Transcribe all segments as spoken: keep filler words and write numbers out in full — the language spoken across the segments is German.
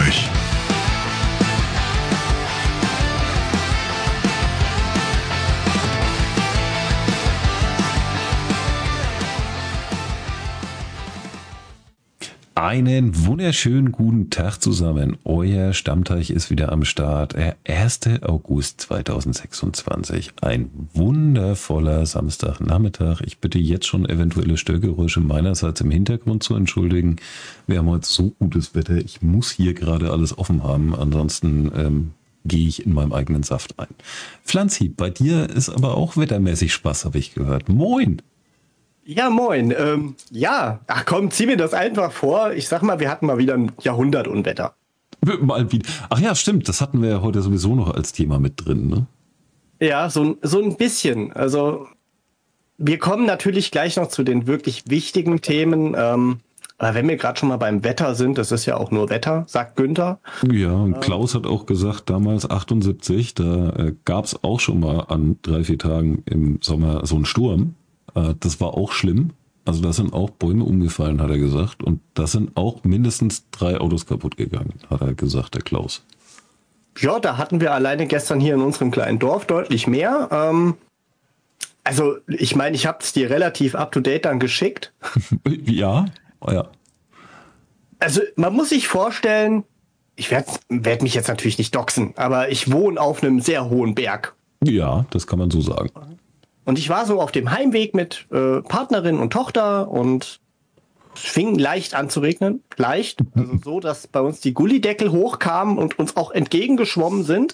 durch. Einen wunderschönen guten Tag zusammen. Euer Stammteich ist wieder am Start. Der erster August zweitausendsechsundzwanzig. Ein wundervoller Samstagnachmittag. Ich bitte jetzt schon eventuelle Störgeräusche meinerseits im Hintergrund zu entschuldigen. Wir haben heute so gutes Wetter. Ich muss hier gerade alles offen haben. Ansonsten ähm, gehe ich in meinem eigenen Saft ein. Pflanzi, bei dir ist aber auch wettermäßig Spaß, habe ich gehört. Moin! Ja, moin. Ähm, ja, ach komm, zieh mir das einfach vor. Ich sag mal, wir hatten mal wieder ein Jahrhundertunwetter. Mal wieder. Ach ja, stimmt. Das hatten wir ja heute sowieso noch als Thema mit drin, ne? Ja, so, so ein bisschen. Also, wir kommen natürlich gleich noch zu den wirklich wichtigen Themen. Ähm, aber wenn wir gerade schon mal beim Wetter sind, das ist ja auch nur Wetter, sagt Günther. Ja, und Klaus hat auch gesagt, damals achtundsiebzig, da äh, gab es auch schon mal an drei, vier Tagen im Sommer so einen Sturm. Das war auch schlimm. Also da sind auch Bäume umgefallen, hat er gesagt. Und da sind auch mindestens drei Autos kaputt gegangen, hat er gesagt, der Klaus. Ja, da hatten wir alleine gestern hier in unserem kleinen Dorf deutlich mehr. Ähm, also ich meine, ich habe es dir relativ up-to-date dann geschickt. Ja, ja. Also man muss sich vorstellen, ich werde werd mich jetzt natürlich nicht doxen, aber ich wohne auf einem sehr hohen Berg. Ja, das kann man so sagen. Und ich war so auf dem Heimweg mit äh, Partnerin und Tochter und es fing leicht an zu regnen. Leicht. Also so, dass bei uns die Gullideckel hochkamen und uns auch entgegengeschwommen sind.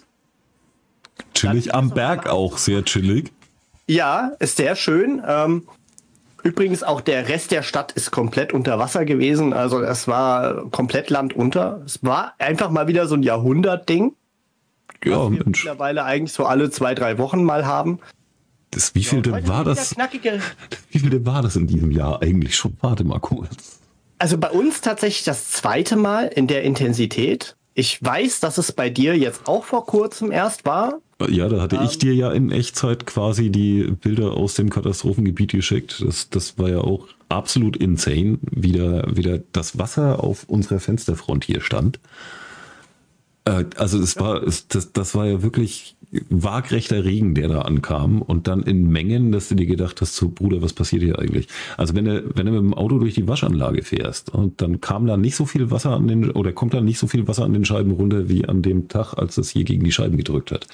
Chillig am Berg auch, sehr chillig. Ja, ist sehr schön. Ähm, übrigens auch der Rest der Stadt ist komplett unter Wasser gewesen. Also es war komplett landunter. Es war einfach mal wieder so ein Jahrhundertding. Ja, was wir Mensch. mittlerweile eigentlich so alle zwei, drei Wochen mal haben. Das, wie viel Ja, war das? Wie viel war das in diesem Jahr eigentlich schon? Warte mal kurz. Also bei uns tatsächlich das zweite Mal in der Intensität. Ich weiß, dass es bei dir jetzt auch vor kurzem erst war. Ja, da hatte ähm, ich dir ja in Echtzeit quasi die Bilder aus dem Katastrophengebiet geschickt. Das, das war ja auch absolut insane, wie da wieder das Wasser auf unserer Fensterfront hier stand. Äh, also es war, es, das, das war ja wirklich waagrechter Regen, der da ankam und dann in Mengen, dass du dir gedacht hast, so Bruder, was passiert hier eigentlich? Also wenn du, wenn du mit dem Auto durch die Waschanlage fährst und dann kam da nicht so viel Wasser an den, oder kommt da nicht so viel Wasser an den Scheiben runter, wie an dem Tag, als es hier gegen die Scheiben gedrückt hat.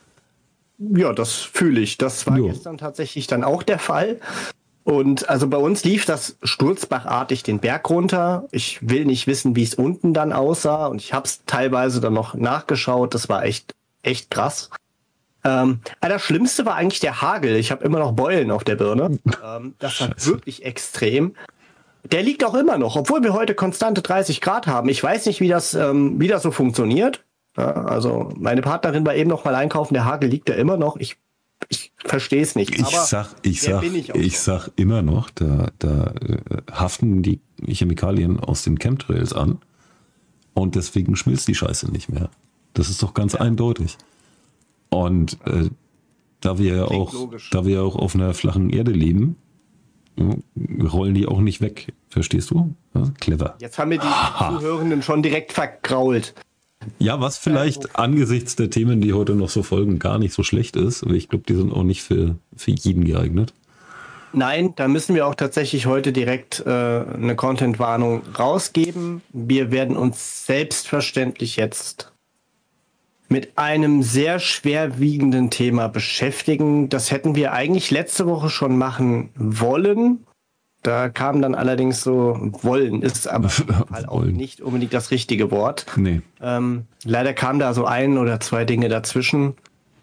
Ja, das fühle ich. Das war Jo. gestern tatsächlich dann auch der Fall. Und also bei uns lief das sturzbachartig den Berg runter. Ich will nicht wissen, wie es unten dann aussah. Und ich habe es teilweise dann noch nachgeschaut. Das war echt, echt krass. Ähm, aber das Schlimmste war eigentlich der Hagel. Ich habe immer noch Beulen auf der Birne. Ähm, das war Scheiße. wirklich extrem. Der liegt auch immer noch, obwohl wir heute konstante dreißig Grad haben. Ich weiß nicht, wie das, ähm, wie das so funktioniert. Ja, also meine Partnerin war eben noch mal einkaufen. Der Hagel liegt da immer noch. Ich, ich verstehe es nicht. Ich Aber sag, ich wer sag, bin ich auch ich so? sag immer noch, da, da äh, haften die Chemikalien aus den Chemtrails an und deswegen schmilzt die Scheiße nicht mehr. Das ist doch ganz eindeutig. Und äh, da wir ja Klingt auch, logisch. da wir ja auch auf einer flachen Erde leben, ja, rollen die auch nicht weg. Verstehst du? Ja, clever. Jetzt haben wir die Zuhörenden schon direkt vergrault. Ja, was vielleicht angesichts der Themen, die heute noch so folgen, gar nicht so schlecht ist. Aber ich glaube, die sind auch nicht für, für jeden geeignet. Nein, da müssen wir auch tatsächlich heute direkt äh, eine Content-Warnung rausgeben. Wir werden uns selbstverständlich jetzt mit einem sehr schwerwiegenden Thema beschäftigen. Das hätten wir eigentlich letzte Woche schon machen wollen. Da kam dann allerdings so, wollen ist aber halt auch Wollen. nicht unbedingt das richtige Wort. Nee. Ähm, leider kam da so ein oder zwei Dinge dazwischen.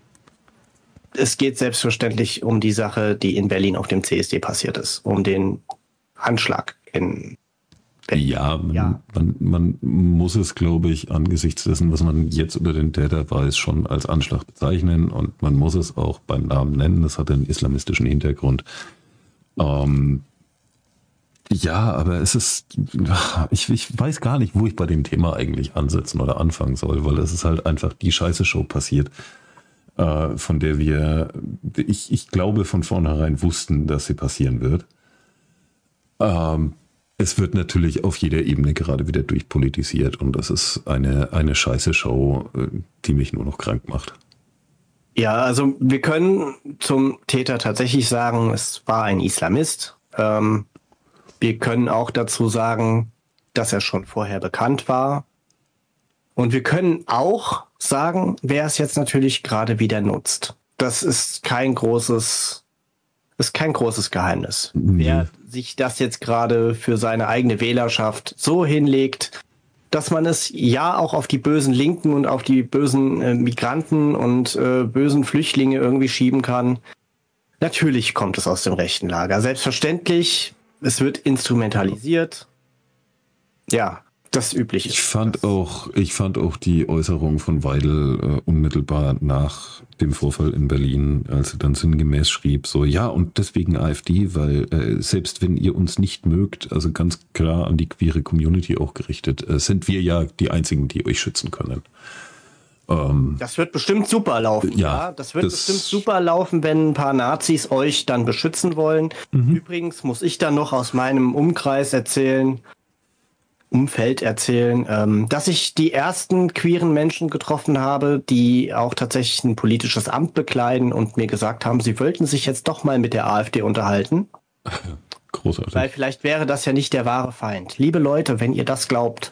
Es geht selbstverständlich um die Sache, die in Berlin auf dem C S D passiert ist, um den Anschlag in Berlin. Ja, man, Ja. Man, man muss es, glaube ich, angesichts dessen, was man jetzt über den Täter weiß, schon als Anschlag bezeichnen und man muss es auch beim Namen nennen. Das hat einen islamistischen Hintergrund. Ähm, ja, aber es ist, ich, ich weiß gar nicht, wo ich bei dem Thema eigentlich ansetzen oder anfangen soll, weil es ist halt einfach die Scheiße-Show passiert, äh, von der wir, ich, ich glaube, von vornherein wussten, dass sie passieren wird. Ähm, Es wird natürlich auf jeder Ebene gerade wieder durchpolitisiert und das ist eine, eine scheiße Show, die mich nur noch krank macht. Ja, also wir können zum Täter tatsächlich sagen, es war ein Islamist. Ähm, wir können auch dazu sagen, dass er schon vorher bekannt war. Und wir können auch sagen, wer es jetzt natürlich gerade wieder nutzt. Das ist kein großes, ist kein großes Geheimnis. Mhm. Wer sich das jetzt gerade für seine eigene Wählerschaft so hinlegt, dass man es ja auch auf die bösen Linken und auf die bösen äh, Migranten und äh, bösen Flüchtlinge irgendwie schieben kann. Natürlich kommt es aus dem rechten Lager. Selbstverständlich, es wird instrumentalisiert. Ja, das Übliche. Ich fand auch, ich fand auch die Äußerung von Weidel äh, unmittelbar nach dem Vorfall in Berlin, als er dann sinngemäß schrieb, so, ja, und deswegen AfD, weil äh, selbst wenn ihr uns nicht mögt, also ganz klar an die queere Community auch gerichtet, äh, sind wir ja die Einzigen, die euch schützen können. Ähm, das wird bestimmt super laufen, ja. ja? Das wird das bestimmt super laufen, wenn ein paar Nazis euch dann beschützen wollen. Mhm. Übrigens muss ich dann noch aus meinem Umkreis erzählen, Umfeld erzählen, ähm, dass ich die ersten queeren Menschen getroffen habe, die auch tatsächlich ein politisches Amt bekleiden und mir gesagt haben, sie wollten sich jetzt doch mal mit der AfD unterhalten. Großartig. Weil vielleicht wäre das ja nicht der wahre Feind. Liebe Leute, wenn ihr das glaubt,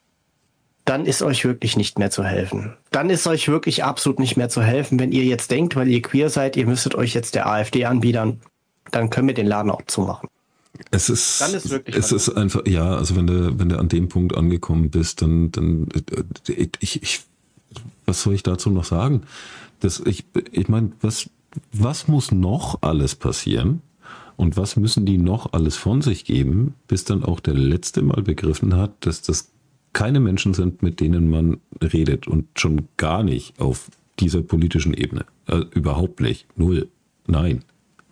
dann ist euch wirklich nicht mehr zu helfen. Dann ist euch wirklich absolut nicht mehr zu helfen, wenn ihr jetzt denkt, weil ihr queer seid, ihr müsstet euch jetzt der AfD anbiedern, dann können wir den Laden auch zumachen. Es ist, dann ist wirklich es ist einfach, ja, also wenn du, wenn du an dem Punkt angekommen bist, dann, dann, ich, ich, was soll ich dazu noch sagen? Das, ich, ich meine, was, was muss noch alles passieren und was müssen die noch alles von sich geben, bis dann auch der Letzte mal begriffen hat, dass das keine Menschen sind, mit denen man redet und schon gar nicht auf dieser politischen Ebene. Also überhaupt nicht. Null. Nein.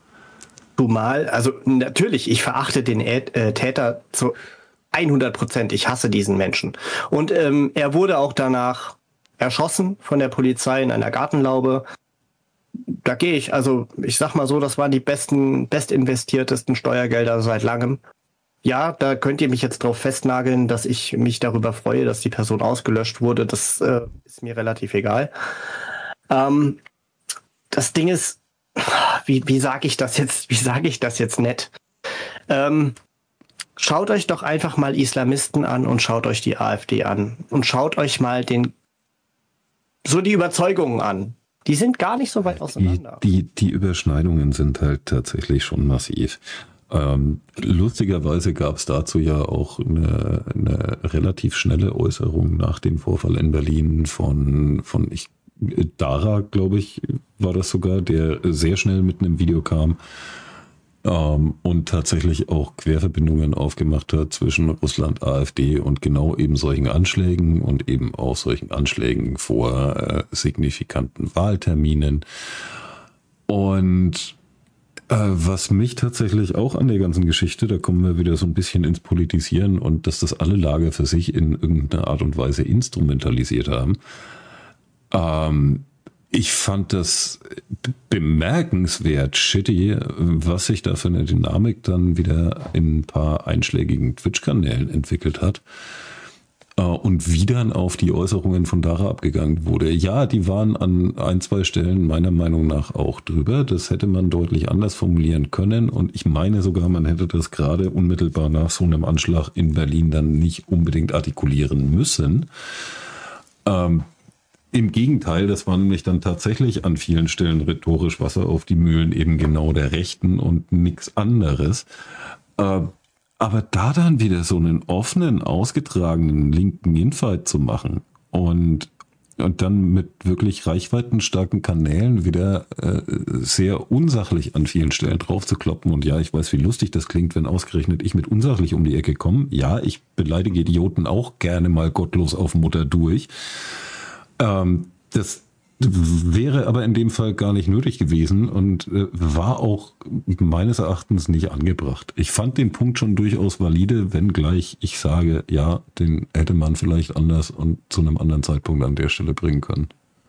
Zumal, also natürlich, ich verachte den äh, Täter zu hundert Prozent. Ich hasse diesen Menschen. Und ähm, er wurde auch danach erschossen von der Polizei in einer Gartenlaube. Da gehe ich, also ich sag mal so, das waren die besten, bestinvestiertesten Steuergelder seit langem. Ja, da könnt ihr mich jetzt drauf festnageln, dass ich mich darüber freue, dass die Person ausgelöscht wurde. Das äh, ist mir relativ egal. Ähm, das Ding ist, Wie, wie sage ich das jetzt? Wie sage ich das jetzt nett? Ähm, schaut euch doch einfach mal Islamisten an und schaut euch die AfD an und schaut euch mal den so die Überzeugungen an. Die sind gar nicht so weit auseinander. Die, die, die Überschneidungen sind halt tatsächlich schon massiv. Ähm, lustigerweise gab es dazu ja auch eine, eine relativ schnelle Äußerung nach dem Vorfall in Berlin von von ich Dara, glaube ich, war das sogar, der sehr schnell mit einem Video kam ähm, und tatsächlich auch Querverbindungen aufgemacht hat zwischen Russland, AfD und genau eben solchen Anschlägen und eben auch solchen Anschlägen vor äh, signifikanten Wahlterminen. Und äh, was mich tatsächlich auch an der ganzen Geschichte, da kommen wir wieder so ein bisschen ins Politisieren und dass das alle Lager für sich in irgendeiner Art und Weise instrumentalisiert haben. Ähm, ich fand das bemerkenswert shitty, was sich da für eine Dynamik dann wieder in ein paar einschlägigen Twitch-Kanälen entwickelt hat. Äh, und wie dann auf die Äußerungen von Dara abgegangen wurde. Ja, die waren an ein, zwei Stellen meiner Meinung nach auch drüber. Das hätte man deutlich anders formulieren können. Und ich meine sogar, man hätte das gerade unmittelbar nach so einem Anschlag in Berlin dann nicht unbedingt artikulieren müssen. Ähm, Im Gegenteil, das war nämlich dann tatsächlich an vielen Stellen rhetorisch Wasser auf die Mühlen eben genau der Rechten und nichts anderes. Äh, aber da dann wieder so einen offenen, ausgetragenen linken Infight zu machen und, und dann mit wirklich reichweitenstarken Kanälen wieder äh, sehr unsachlich an vielen Stellen drauf zu kloppen. Und ja, ich weiß, wie lustig das klingt, wenn ausgerechnet ich mit unsachlich um die Ecke komme. Ja, ich beleidige Idioten auch gerne mal gottlos auf Mutter durch. Ähm, das wäre aber in dem Fall gar nicht nötig gewesen und äh, war auch meines Erachtens nicht angebracht. Ich fand den Punkt schon durchaus valide, wenngleich ich sage, ja, den hätte man vielleicht anders und zu einem anderen Zeitpunkt an der Stelle bringen können.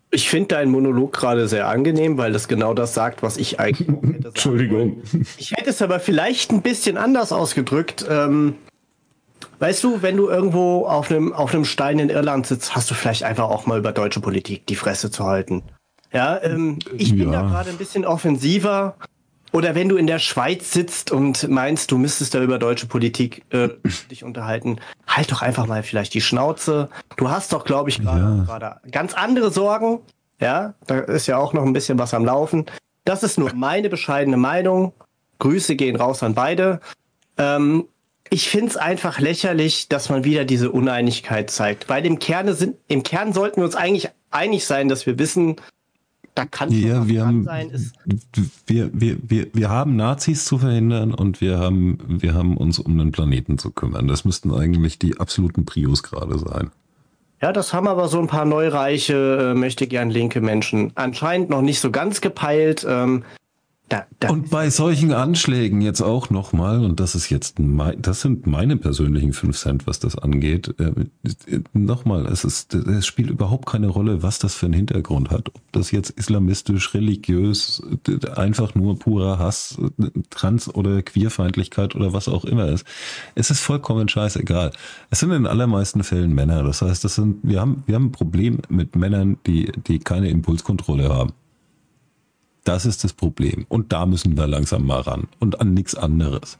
Ich finde deinen Monolog gerade sehr angenehm, weil das genau das sagt, was ich eigentlich auch hätte sagen Entschuldigung. wollen. Ich hätte es aber vielleicht ein bisschen anders ausgedrückt. Ähm, weißt du, wenn du irgendwo auf einem auf einem Stein in Irland sitzt, hast du vielleicht einfach auch mal über deutsche Politik die Fresse zu halten. Ja, ähm, ich bin Ja. da gerade ein bisschen offensiver. Oder wenn du in der Schweiz sitzt und meinst, du müsstest da über deutsche Politik äh, dich unterhalten, halt doch einfach mal vielleicht die Schnauze. Du hast doch, glaube ich, gerade Ja. gerade ganz andere Sorgen. Ja, da ist ja auch noch ein bisschen was am Laufen. Das ist nur meine bescheidene Meinung. Grüße gehen raus an beide. Ähm, ich finde es einfach lächerlich, dass man wieder diese Uneinigkeit zeigt. Weil im Kerne sind, im Kern sollten wir uns eigentlich einig sein, dass wir wissen, da kann schon Ja, was wir dran haben, sein. Ist, wir, wir, wir, wir haben Nazis zu verhindern und wir haben, wir haben uns um den Planeten zu kümmern. Das müssten eigentlich die absoluten Prios gerade sein. Ja, das haben aber so ein paar neureiche, äh, möchte gern linke Menschen anscheinend noch nicht so ganz gepeilt. Ähm, da, da Und bei solchen Anschlägen jetzt auch nochmal, und das ist jetzt, mein, das sind meine persönlichen fünf Cent, was das angeht. Äh, nochmal, es ist, es spielt überhaupt keine Rolle, was das für einen Hintergrund hat. Ob das jetzt islamistisch, religiös, einfach nur purer Hass, Trans- oder Queerfeindlichkeit oder was auch immer ist. Es ist vollkommen scheißegal. Es sind in allermeisten Fällen Männer. Das heißt, das sind, wir haben, wir haben ein Problem mit Männern, die, die keine Impulskontrolle haben. Das ist das Problem. Und da müssen wir langsam mal ran. Und an nichts anderes.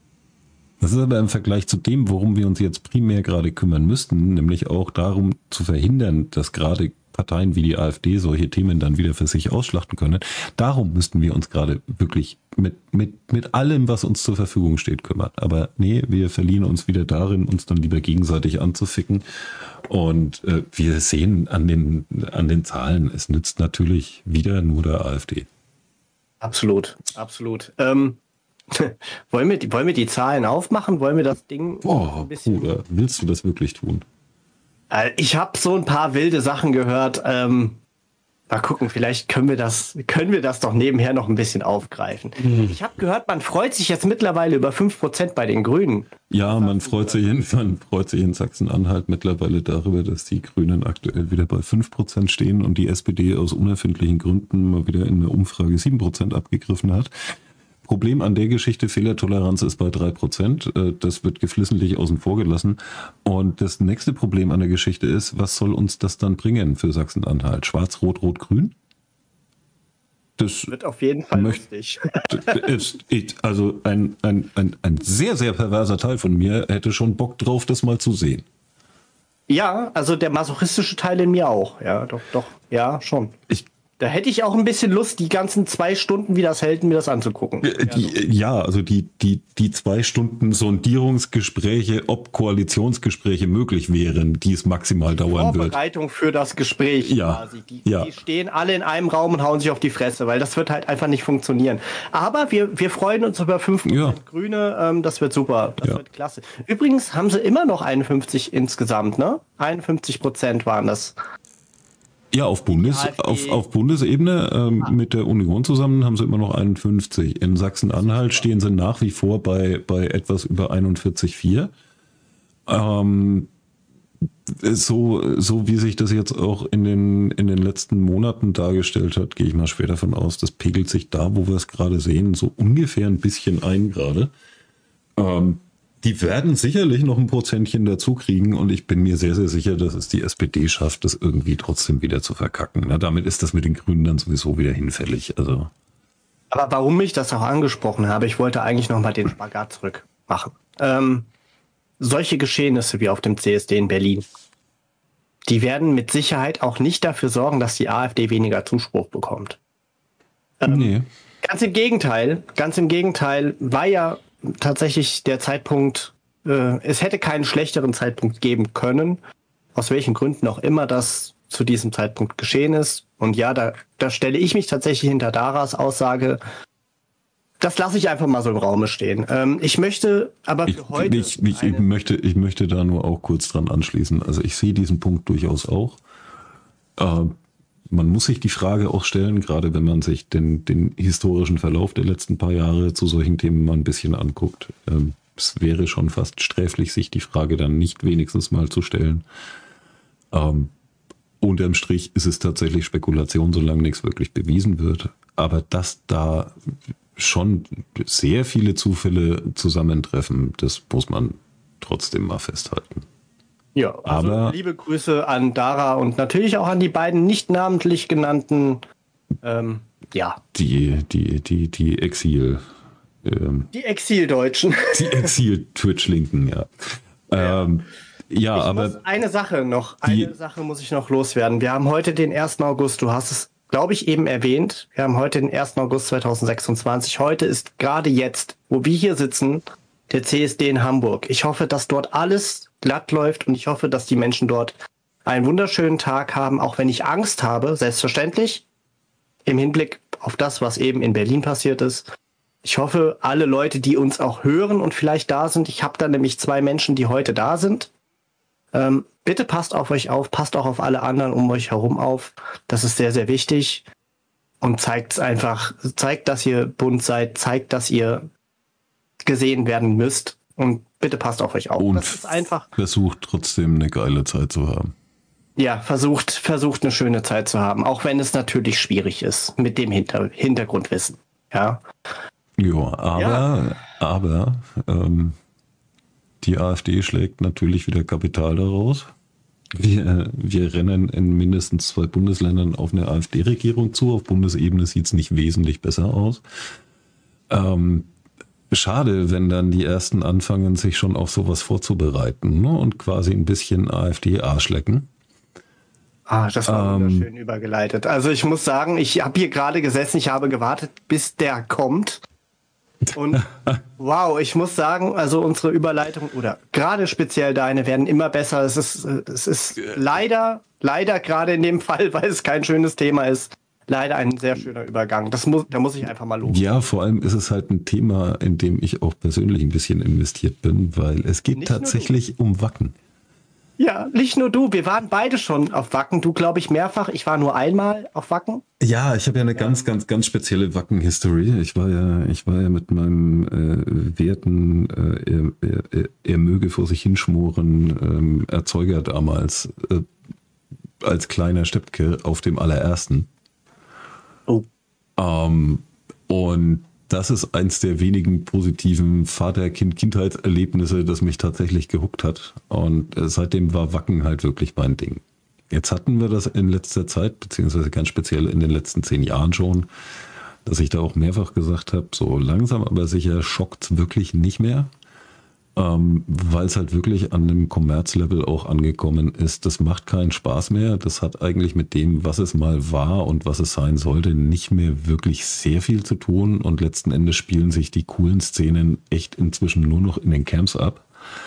Das ist aber im Vergleich zu dem, worum wir uns jetzt primär gerade kümmern müssten, nämlich auch darum zu verhindern, dass gerade Parteien wie die AfD solche Themen dann wieder für sich ausschlachten können. Darum müssten wir uns gerade wirklich mit, mit, mit allem, was uns zur Verfügung steht, kümmern. Aber nee, wir verlieren uns wieder darin, uns dann lieber gegenseitig anzuficken. Und äh, wir sehen an den, an den Zahlen, es nützt natürlich wieder nur der AfD. absolut, absolut. Ähm, wollen wir, die, wollen wir die Zahlen aufmachen? Wollen wir das Ding Boah, ein bisschen... Bruder, willst du das wirklich tun? Äh, ich habe so ein paar wilde Sachen gehört. Ähm, mal gucken, vielleicht können wir das, können wir das doch nebenher noch ein bisschen aufgreifen. Mhm. Ich habe gehört, man freut sich jetzt mittlerweile über fünf Prozent bei den Grünen. Ja, man freut sich in, man freut sich in Sachsen-Anhalt mittlerweile darüber, dass die Grünen aktuell wieder bei fünf Prozent stehen und die S P D aus unerfindlichen Gründen mal wieder in der Umfrage sieben Prozent abgegriffen hat. Problem an der Geschichte, Fehlertoleranz ist bei drei Prozent. Das wird geflissentlich außen vor gelassen. Und das nächste Problem an der Geschichte ist, was soll uns das dann bringen für Sachsen-Anhalt? Schwarz, Rot, Rot, Grün? Das wird auf jeden Fall möchte, lustig. ist, also ein, ein, ein, ein sehr, sehr perverser Teil von mir hätte schon Bock drauf, das mal zu sehen. Ja, also der masochistische Teil in mir auch. Ja, doch, doch, ja, schon. Ich Da hätte ich auch ein bisschen Lust, die ganzen zwei Stunden, wie das hält, mir das anzugucken. Die, ja, also die, die, die zwei Stunden Sondierungsgespräche, ob Koalitionsgespräche möglich wären, die es maximal dauern wird. Vorbereitung für das Gespräch ja, quasi. Die, ja. die stehen alle in einem Raum und hauen sich auf die Fresse, weil das wird halt einfach nicht funktionieren. Aber wir, wir freuen uns über fünf Prozent ja. Grüne, ähm, das wird super, das ja. wird klasse. Übrigens haben sie immer noch einundfünfzig insgesamt, ne? einundfünfzig Prozent waren das. Ja, auf, Bundes, auf, auf Bundesebene ähm, ah. mit der Union zusammen haben sie immer noch einundfünfzig. In Sachsen-Anhalt stehen sie nach wie vor bei, bei etwas über einundvierzig Komma vier. Ähm, so, so wie sich das jetzt auch in den, in den letzten Monaten dargestellt hat, gehe ich mal schwer davon aus, das pegelt sich da, wo wir es gerade sehen, so ungefähr ein bisschen ein gerade. Ähm, Die werden sicherlich noch ein Prozentchen dazu kriegen und ich bin mir sehr, sehr sicher, dass es die S P D schafft, das irgendwie trotzdem wieder zu verkacken. Na, damit ist das mit den Grünen dann sowieso wieder hinfällig. Also. Aber warum ich das auch angesprochen habe, ich wollte eigentlich noch mal den Spagat zurück machen. Ähm, solche Geschehnisse wie auf dem C S D in Berlin, die werden mit Sicherheit auch nicht dafür sorgen, dass die AfD weniger Zuspruch bekommt. Ähm, nee. Ganz im Gegenteil, ganz im Gegenteil, war ja tatsächlich der Zeitpunkt, äh, es hätte keinen schlechteren Zeitpunkt geben können, aus welchen Gründen auch immer das zu diesem Zeitpunkt geschehen ist. Und ja, da, da stelle ich mich tatsächlich hinter Daras Aussage. Das lasse ich einfach mal so im Raume stehen. Ähm, ich möchte aber für ich, heute... Ich, ich, ich, möchte, ich möchte da nur auch kurz dran anschließen. Also ich sehe diesen Punkt durchaus auch. Äh, Man muss sich die Frage auch stellen, gerade wenn man sich den, den historischen Verlauf der letzten paar Jahre zu solchen Themen mal ein bisschen anguckt. Ähm, es wäre schon fast sträflich, sich die Frage dann nicht wenigstens mal zu stellen. Ähm, unterm Strich ist es tatsächlich Spekulation, solange nichts wirklich bewiesen wird. Aber dass da schon sehr viele Zufälle zusammentreffen, das muss man trotzdem mal festhalten. Ja, also Aber liebe Grüße an Dara und natürlich auch an die beiden nicht namentlich genannten, ähm, ja. Die, die, die, die Exil. Ähm, die Exildeutschen. Die Exil-Twitch-Linken, ja. Ja, ähm, ja ich aber. muss eine Sache noch, eine Sache muss ich noch loswerden. Wir haben heute den ersten August, du hast es, glaube ich, eben erwähnt. Wir haben heute den ersten August zweitausendsechsundzwanzig. Heute ist gerade jetzt, wo wir hier sitzen, der C S D in Hamburg. Ich hoffe, dass dort alles glatt läuft und ich hoffe, dass die Menschen dort einen wunderschönen Tag haben, auch wenn ich Angst habe, selbstverständlich, im Hinblick auf das, was eben in Berlin passiert ist. Ich hoffe, alle Leute, die uns auch hören und vielleicht da sind, ich habe da nämlich zwei Menschen, die heute da sind. Ähm, bitte passt auf euch auf, passt auch auf alle anderen um euch herum auf. Das ist sehr, sehr wichtig. Und zeigt einfach, zeigt, dass ihr bunt seid, zeigt, dass ihr gesehen werden müsst. Und bitte passt auf euch auf. Und das ist einfach. Versucht trotzdem eine geile Zeit zu haben. Ja, versucht, versucht eine schöne Zeit zu haben, auch wenn es natürlich schwierig ist mit dem Hinter- Hintergrundwissen. Ja. Ja, aber, ja. aber ähm, die AfD schlägt natürlich wieder Kapital daraus. Wir, wir rennen in mindestens zwei Bundesländern auf eine AfD-Regierung zu. Auf Bundesebene sieht es nicht wesentlich besser aus. Ähm, schade, wenn dann die Ersten anfangen, sich schon auf sowas vorzubereiten, ne? Und quasi ein bisschen AfD-Arsch lecken. Ah, das war ähm, wunderschön übergeleitet. Also ich muss sagen, ich habe hier gerade gesessen, ich habe gewartet, bis der kommt. Und wow, ich muss sagen, also unsere Überleitung oder gerade speziell deine werden immer besser. Es ist, es ist leider, leider gerade in dem Fall, weil es kein schönes Thema ist, leider ein sehr schöner Übergang. Das muss, da muss ich einfach mal loben. Ja, vor allem ist es halt ein Thema, in dem ich auch persönlich ein bisschen investiert bin, weil es geht nicht tatsächlich um Wacken. Ja, nicht nur du, wir waren beide schon auf Wacken. Du, glaube ich, mehrfach. Ich war nur einmal auf Wacken. Ja, ich habe ja eine ja. ganz, ganz, ganz spezielle Wacken-History. Ich war ja, ich war ja mit meinem äh, werten, äh, er, er, er möge vor sich hinschmoren, ähm, Erzeuger damals äh, als kleiner Steppke auf dem allerersten. Oh. Ähm, und das ist eins der wenigen positiven Vater-Kind-Kindheitserlebnisse, das mich tatsächlich gehuckt hat. Und seitdem war Wacken halt wirklich mein Ding. Jetzt hatten wir das in letzter Zeit, beziehungsweise ganz speziell in den letzten zehn Jahren schon, dass ich da auch mehrfach gesagt habe, so langsam aber sicher schockt's wirklich nicht mehr. Ähm, weil es halt wirklich an einem Kommerzlevel auch angekommen ist. Das macht keinen Spaß mehr. Das hat eigentlich mit dem, was es mal war und was es sein sollte, nicht mehr wirklich sehr viel zu tun. Und letzten Endes spielen sich die coolen Szenen echt inzwischen nur noch in den Camps ab.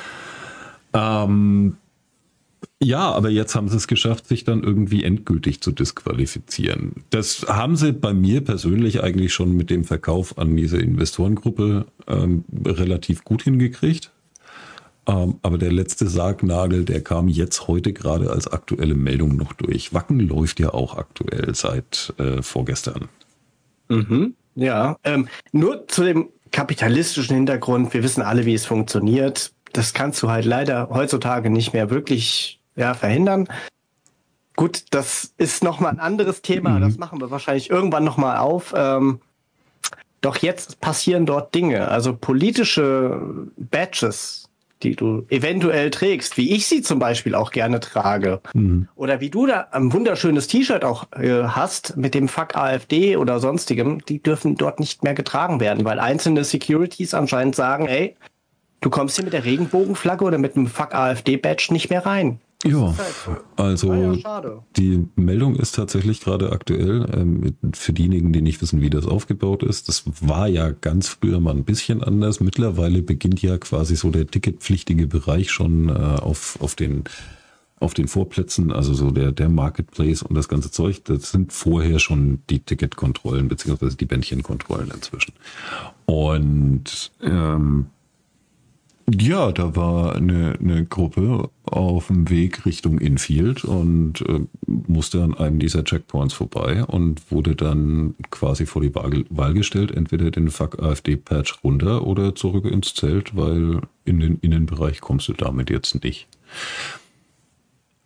Ähm, ja, aber jetzt haben sie es geschafft, sich dann irgendwie endgültig zu disqualifizieren. Das haben sie bei mir persönlich eigentlich schon mit dem Verkauf an diese Investorengruppe ähm, relativ gut hingekriegt. Aber der letzte Sargnagel, der kam jetzt heute gerade als aktuelle Meldung noch durch. Wacken läuft ja auch aktuell seit äh, vorgestern. Mhm, ja, ähm, nur zu dem kapitalistischen Hintergrund. Wir wissen alle, wie es funktioniert. Das kannst du halt leider heutzutage nicht mehr wirklich ja, verhindern. Gut, das ist nochmal ein anderes Thema. Mhm. Das machen wir wahrscheinlich irgendwann nochmal auf. Ähm, doch jetzt passieren dort Dinge. Also politische Badges, die du eventuell trägst, wie ich sie zum Beispiel auch gerne trage. Mhm. Oder wie du da ein wunderschönes T-Shirt auch äh, hast mit dem Fuck AfD oder sonstigem, die dürfen dort nicht mehr getragen werden, weil einzelne Securities anscheinend sagen, ey, du kommst hier mit der Regenbogenflagge oder mit einem Fuck AfD-Badge nicht mehr rein. Ja, also ja, die Meldung ist tatsächlich gerade aktuell. Ähm, für diejenigen, die nicht wissen, wie das aufgebaut ist, das war ja ganz früher mal ein bisschen anders. Mittlerweile beginnt ja quasi so der ticketpflichtige Bereich schon äh, auf, auf den auf den Vorplätzen, also so der, der Marketplace und das ganze Zeug. Das sind vorher schon die Ticketkontrollen beziehungsweise die Bändchenkontrollen inzwischen. Und ähm, ja, da war eine, eine Gruppe auf dem Weg Richtung Infield und äh, musste an einem dieser Checkpoints vorbei und wurde dann quasi vor die Wahl, Wahl gestellt, entweder den Fuck AfD-Patch runter oder zurück ins Zelt, weil in den Innenbereich kommst du damit jetzt nicht.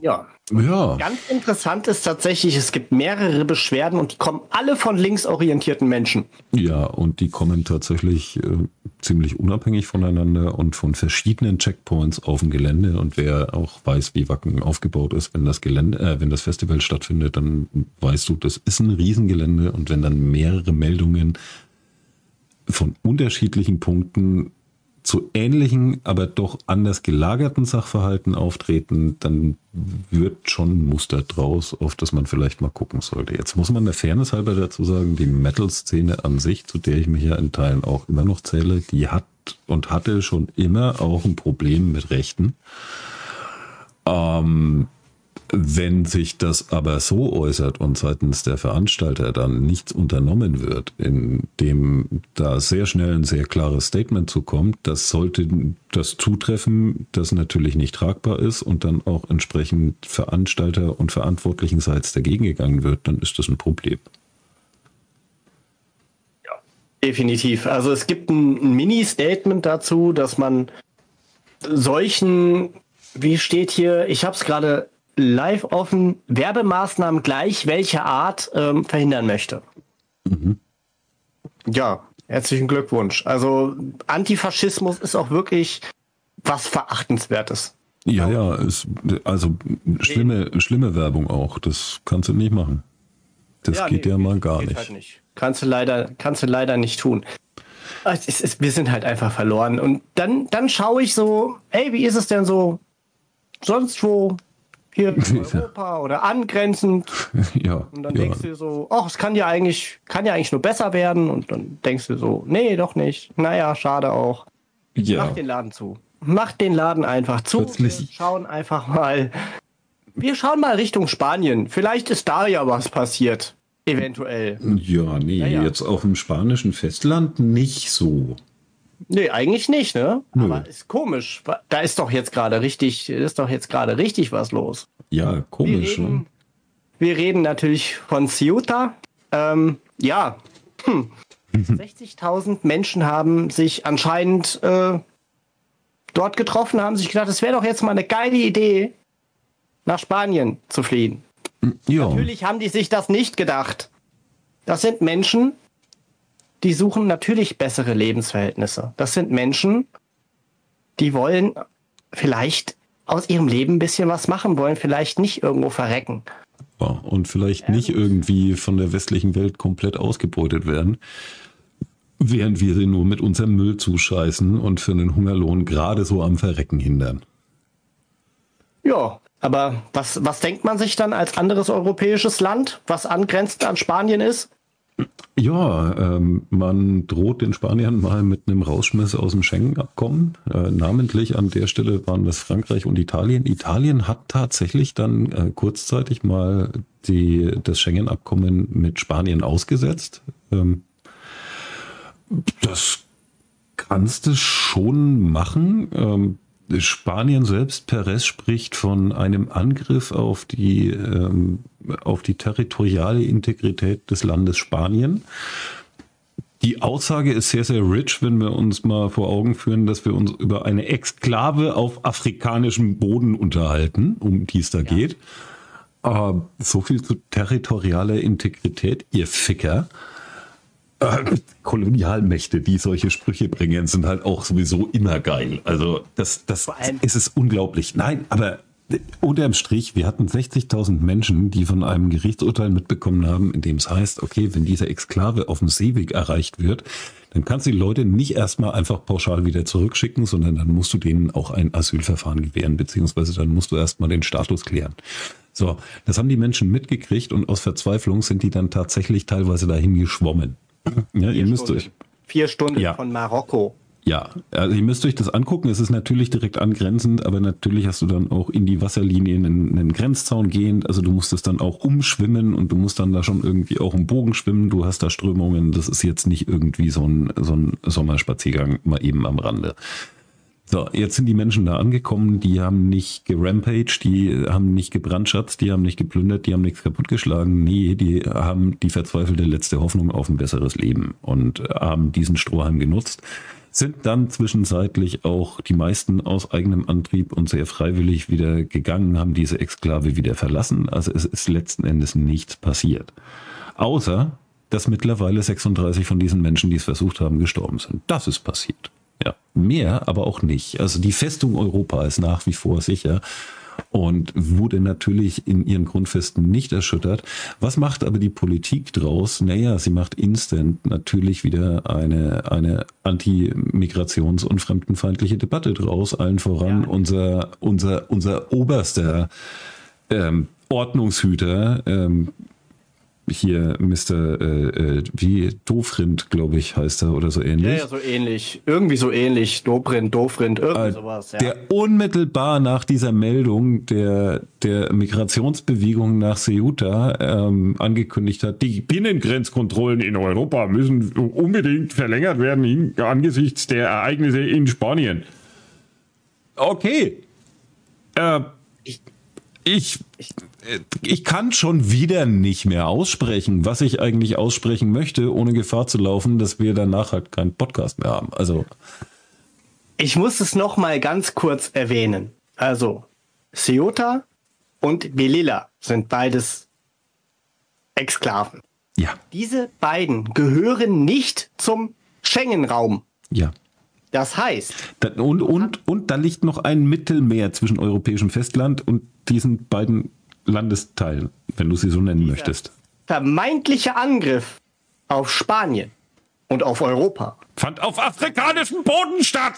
Ja. Ja. Ganz interessant ist tatsächlich, es gibt mehrere Beschwerden und die kommen alle von linksorientierten Menschen. Ja, und die kommen tatsächlich äh, ziemlich unabhängig voneinander und von verschiedenen Checkpoints auf dem Gelände. Und wer auch weiß, wie Wacken aufgebaut ist, wenn das Gelände, äh, wenn das Festival stattfindet, dann weißt du, das ist ein Riesengelände. Und wenn dann mehrere Meldungen von unterschiedlichen Punkten zu ähnlichen, aber doch anders gelagerten Sachverhalten auftreten, dann wird schon ein Muster draus, auf das man vielleicht mal gucken sollte. Jetzt muss man der Fairness halber dazu sagen, die Metal-Szene an sich, zu der ich mich ja in Teilen auch immer noch zähle, die hat und hatte schon immer auch ein Problem mit Rechten. Ähm, wenn sich das aber so äußert und seitens der Veranstalter dann nichts unternommen wird, in dem da sehr schnell ein sehr klares Statement zukommt, das sollte das zutreffen, das natürlich nicht tragbar ist und dann auch entsprechend Veranstalter und Verantwortlichenseits dagegen gegangen wird, dann ist das ein Problem. Ja, definitiv. Also es gibt ein, ein Mini-Statement dazu, dass man solchen, wie steht hier, ich habe es gerade live offen, Werbemaßnahmen gleich welcher Art ähm, verhindern möchte. Mhm. Ja, herzlichen Glückwunsch. Also Antifaschismus ist auch wirklich was Verachtenswertes. Ja, ja, ist, also schlimme, nee. schlimme Werbung auch. Das kannst du nicht machen. Das ja, geht nee, ja mal gar nicht. Halt nicht. Kannst du leider, kannst du leider nicht tun. Es ist, wir sind halt einfach verloren. Und dann, dann schaue ich so, hey, wie ist es denn so sonst wo? Hier in Europa oder angrenzend. Ja, und dann ja. denkst du so, ach, es kann ja eigentlich, kann ja eigentlich nur besser werden. Und dann denkst du so, nee, doch nicht. Naja, schade auch. Ja. Mach den Laden zu. Mach den Laden einfach zu. Plötzlich. Wir schauen einfach mal. Wir schauen mal Richtung Spanien. Vielleicht ist da ja was passiert. Eventuell. Ja, nee, naja. Jetzt auf dem spanischen Festland nicht so. Nee, eigentlich nicht, ne? Nö. Aber ist komisch. Da ist doch jetzt gerade richtig, ist doch jetzt gerade richtig was los. Ja, komisch. Wir reden, ne? wir reden natürlich von Ceuta. Ähm, ja, hm. sechzigtausend Menschen haben sich anscheinend äh, dort getroffen, haben sich gedacht, es wäre doch jetzt mal eine geile Idee, nach Spanien zu fliehen. Ja. Natürlich haben die sich das nicht gedacht. Das sind Menschen, die suchen natürlich bessere Lebensverhältnisse. Das sind Menschen, die wollen vielleicht aus ihrem Leben ein bisschen was machen, wollen vielleicht nicht irgendwo verrecken. Ja, und vielleicht nicht irgendwie von der westlichen Welt komplett ausgebeutet werden, während wir sie nur mit unserem Müll zuscheißen und für einen Hungerlohn gerade so am Verrecken hindern. Ja, aber was, was denkt man sich dann als anderes europäisches Land, was angrenzend an Spanien ist? Ja, ähm, man droht den Spaniern mal mit einem Rausschmiss aus dem Schengen-Abkommen. Äh, namentlich an der Stelle waren das Frankreich und Italien. Italien hat tatsächlich dann äh, kurzzeitig mal die, das Schengen-Abkommen mit Spanien ausgesetzt. Ähm, das kannst du schon machen. Ähm, Spanien selbst, Perez, spricht von einem Angriff auf die, ähm, auf die territoriale Integrität des Landes Spanien. Die Aussage ist sehr, sehr rich, wenn wir uns mal vor Augen führen, dass wir uns über eine Exklave auf afrikanischem Boden unterhalten, um die es da ja. geht. Äh, so viel zu territorialer Integrität, ihr Ficker. Äh, Kolonialmächte, die solche Sprüche bringen, sind halt auch sowieso immer geil. Also das, das ist es unglaublich. Nein, aber unterm Strich, wir hatten sechzigtausend Menschen, die von einem Gerichtsurteil mitbekommen haben, in dem es heißt, okay, wenn diese Exklave auf dem Seeweg erreicht wird, dann kannst du die Leute nicht erstmal einfach pauschal wieder zurückschicken, sondern dann musst du denen auch ein Asylverfahren gewähren, beziehungsweise dann musst du erstmal den Status klären. So, das haben die Menschen mitgekriegt und aus Verzweiflung sind die dann tatsächlich teilweise dahin geschwommen. Ja, ihr müsst Stunden. euch Vier Stunden ja. von Marokko. Ja, also ihr müsst euch das angucken. Es ist natürlich direkt angrenzend, aber natürlich hast du dann auch in die Wasserlinie einen, einen Grenzzaun gehend. Also du musst es dann auch umschwimmen und du musst dann da schon irgendwie auch im Bogen schwimmen. Du hast da Strömungen. Das ist jetzt nicht irgendwie so ein, so ein Sommerspaziergang mal eben am Rande. So, jetzt sind die Menschen da angekommen, die haben nicht gerampaged, die haben nicht gebrandschatzt, die haben nicht geplündert, die haben nichts kaputtgeschlagen. Nee, die haben die verzweifelte letzte Hoffnung auf ein besseres Leben und haben diesen Strohhalm genutzt, sind dann zwischenzeitlich auch die meisten aus eigenem Antrieb und sehr freiwillig wieder gegangen, haben diese Exklave wieder verlassen. Also es ist letzten Endes nichts passiert. Außer, dass mittlerweile sechsunddreißig von diesen Menschen, die es versucht haben, gestorben sind. Das ist passiert. Ja, mehr, aber auch nicht. Also die Festung Europa ist nach wie vor sicher und wurde natürlich in ihren Grundfesten nicht erschüttert. Was macht aber die Politik draus? Naja, sie macht instant natürlich wieder eine, eine anti-migrations- und fremdenfeindliche Debatte draus. Allen voran ja. unser, unser, unser oberster ähm, Ordnungshüter, ähm, hier Mister Äh, äh, wie Dofrind, glaube ich, heißt er oder so ähnlich. Ja, ja, so ähnlich. Irgendwie so ähnlich. Dobrindt, Dofrind, irgendwie äh, sowas. Ja. Der unmittelbar nach dieser Meldung der, der Migrationsbewegung nach Ceuta ähm, angekündigt hat, die Binnengrenzkontrollen in Europa müssen unbedingt verlängert werden in, angesichts der Ereignisse in Spanien. Okay. Äh, ich, ich, ich Ich kann schon wieder nicht mehr aussprechen, was ich eigentlich aussprechen möchte, ohne Gefahr zu laufen, dass wir danach halt keinen Podcast mehr haben. Also ich muss es noch mal ganz kurz erwähnen. Also Ceuta und Melilla sind beides Exklaven. Ja. Diese beiden gehören nicht zum Schengen-Raum. Ja. Das heißt... Und, und, und da liegt noch ein Mittelmeer zwischen europäischem Festland und diesen beiden Landesteilen, wenn du sie so nennen möchtest. Vermeintliche Angriff auf Spanien und auf Europa fand auf afrikanischem Boden statt.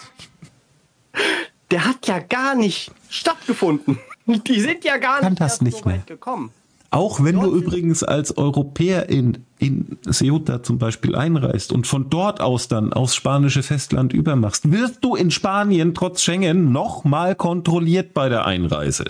Der hat ja gar nicht stattgefunden. Die sind ja gar Kann nicht, das nicht so weit mehr. gekommen. Auch wenn dort du übrigens als Europäer in, in Ceuta zum Beispiel einreist und von dort aus dann aufs spanische Festland übermachst, wirst du in Spanien trotz Schengen nochmal kontrolliert bei der Einreise.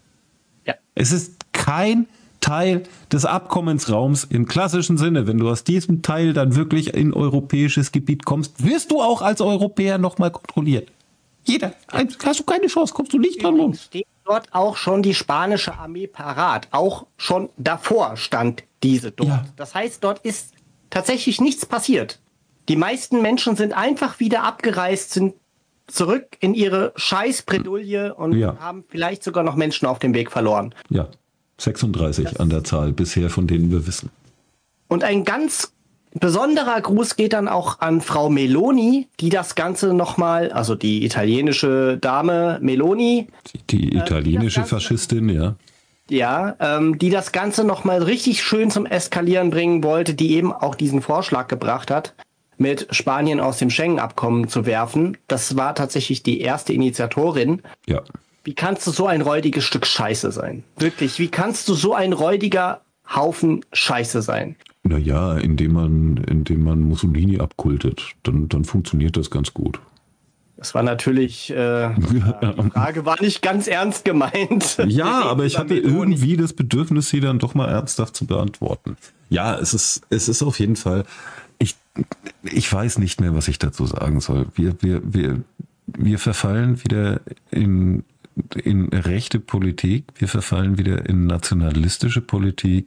Ja. Es ist kein Teil des Abkommensraums im klassischen Sinne. Wenn du aus diesem Teil dann wirklich in europäisches Gebiet kommst, wirst du auch als Europäer nochmal kontrolliert. Jeder. Hast du keine Chance, kommst du nicht dran rum. Steht dort auch schon die spanische Armee parat. Auch schon davor stand diese dort. Ja. Das heißt, dort ist tatsächlich nichts passiert. Die meisten Menschen sind einfach wieder abgereist, sind zurück in ihre Scheißbredouille und ja. haben vielleicht sogar noch Menschen auf dem Weg verloren. Ja, sechsunddreißig das an der Zahl bisher, von denen wir wissen. Und ein ganz besonderer Gruß geht dann auch an Frau Meloni, die das Ganze nochmal, also die italienische Dame Meloni. Die, die italienische äh, die Faschistin, ja. Ja, ähm, die das Ganze nochmal richtig schön zum Eskalieren bringen wollte, die eben auch diesen Vorschlag gebracht hat, mit Spanien aus dem Schengen-Abkommen zu werfen. Das war tatsächlich die erste Initiatorin. Ja. Wie kannst du so ein räudiges Stück Scheiße sein? Wirklich, wie kannst du so ein räudiger Haufen Scheiße sein? Naja, indem man, indem man Mussolini abkultet, dann, dann funktioniert das ganz gut. Das war natürlich, äh, die Frage war nicht ganz ernst gemeint. Ja, aber ich hatte irgendwie das Bedürfnis, sie dann doch mal ernsthaft zu beantworten. Ja, es ist, es ist auf jeden Fall, ich, ich weiß nicht mehr, was ich dazu sagen soll. Wir, wir, wir, wir verfallen wieder in, in rechte Politik, wir verfallen wieder in nationalistische Politik,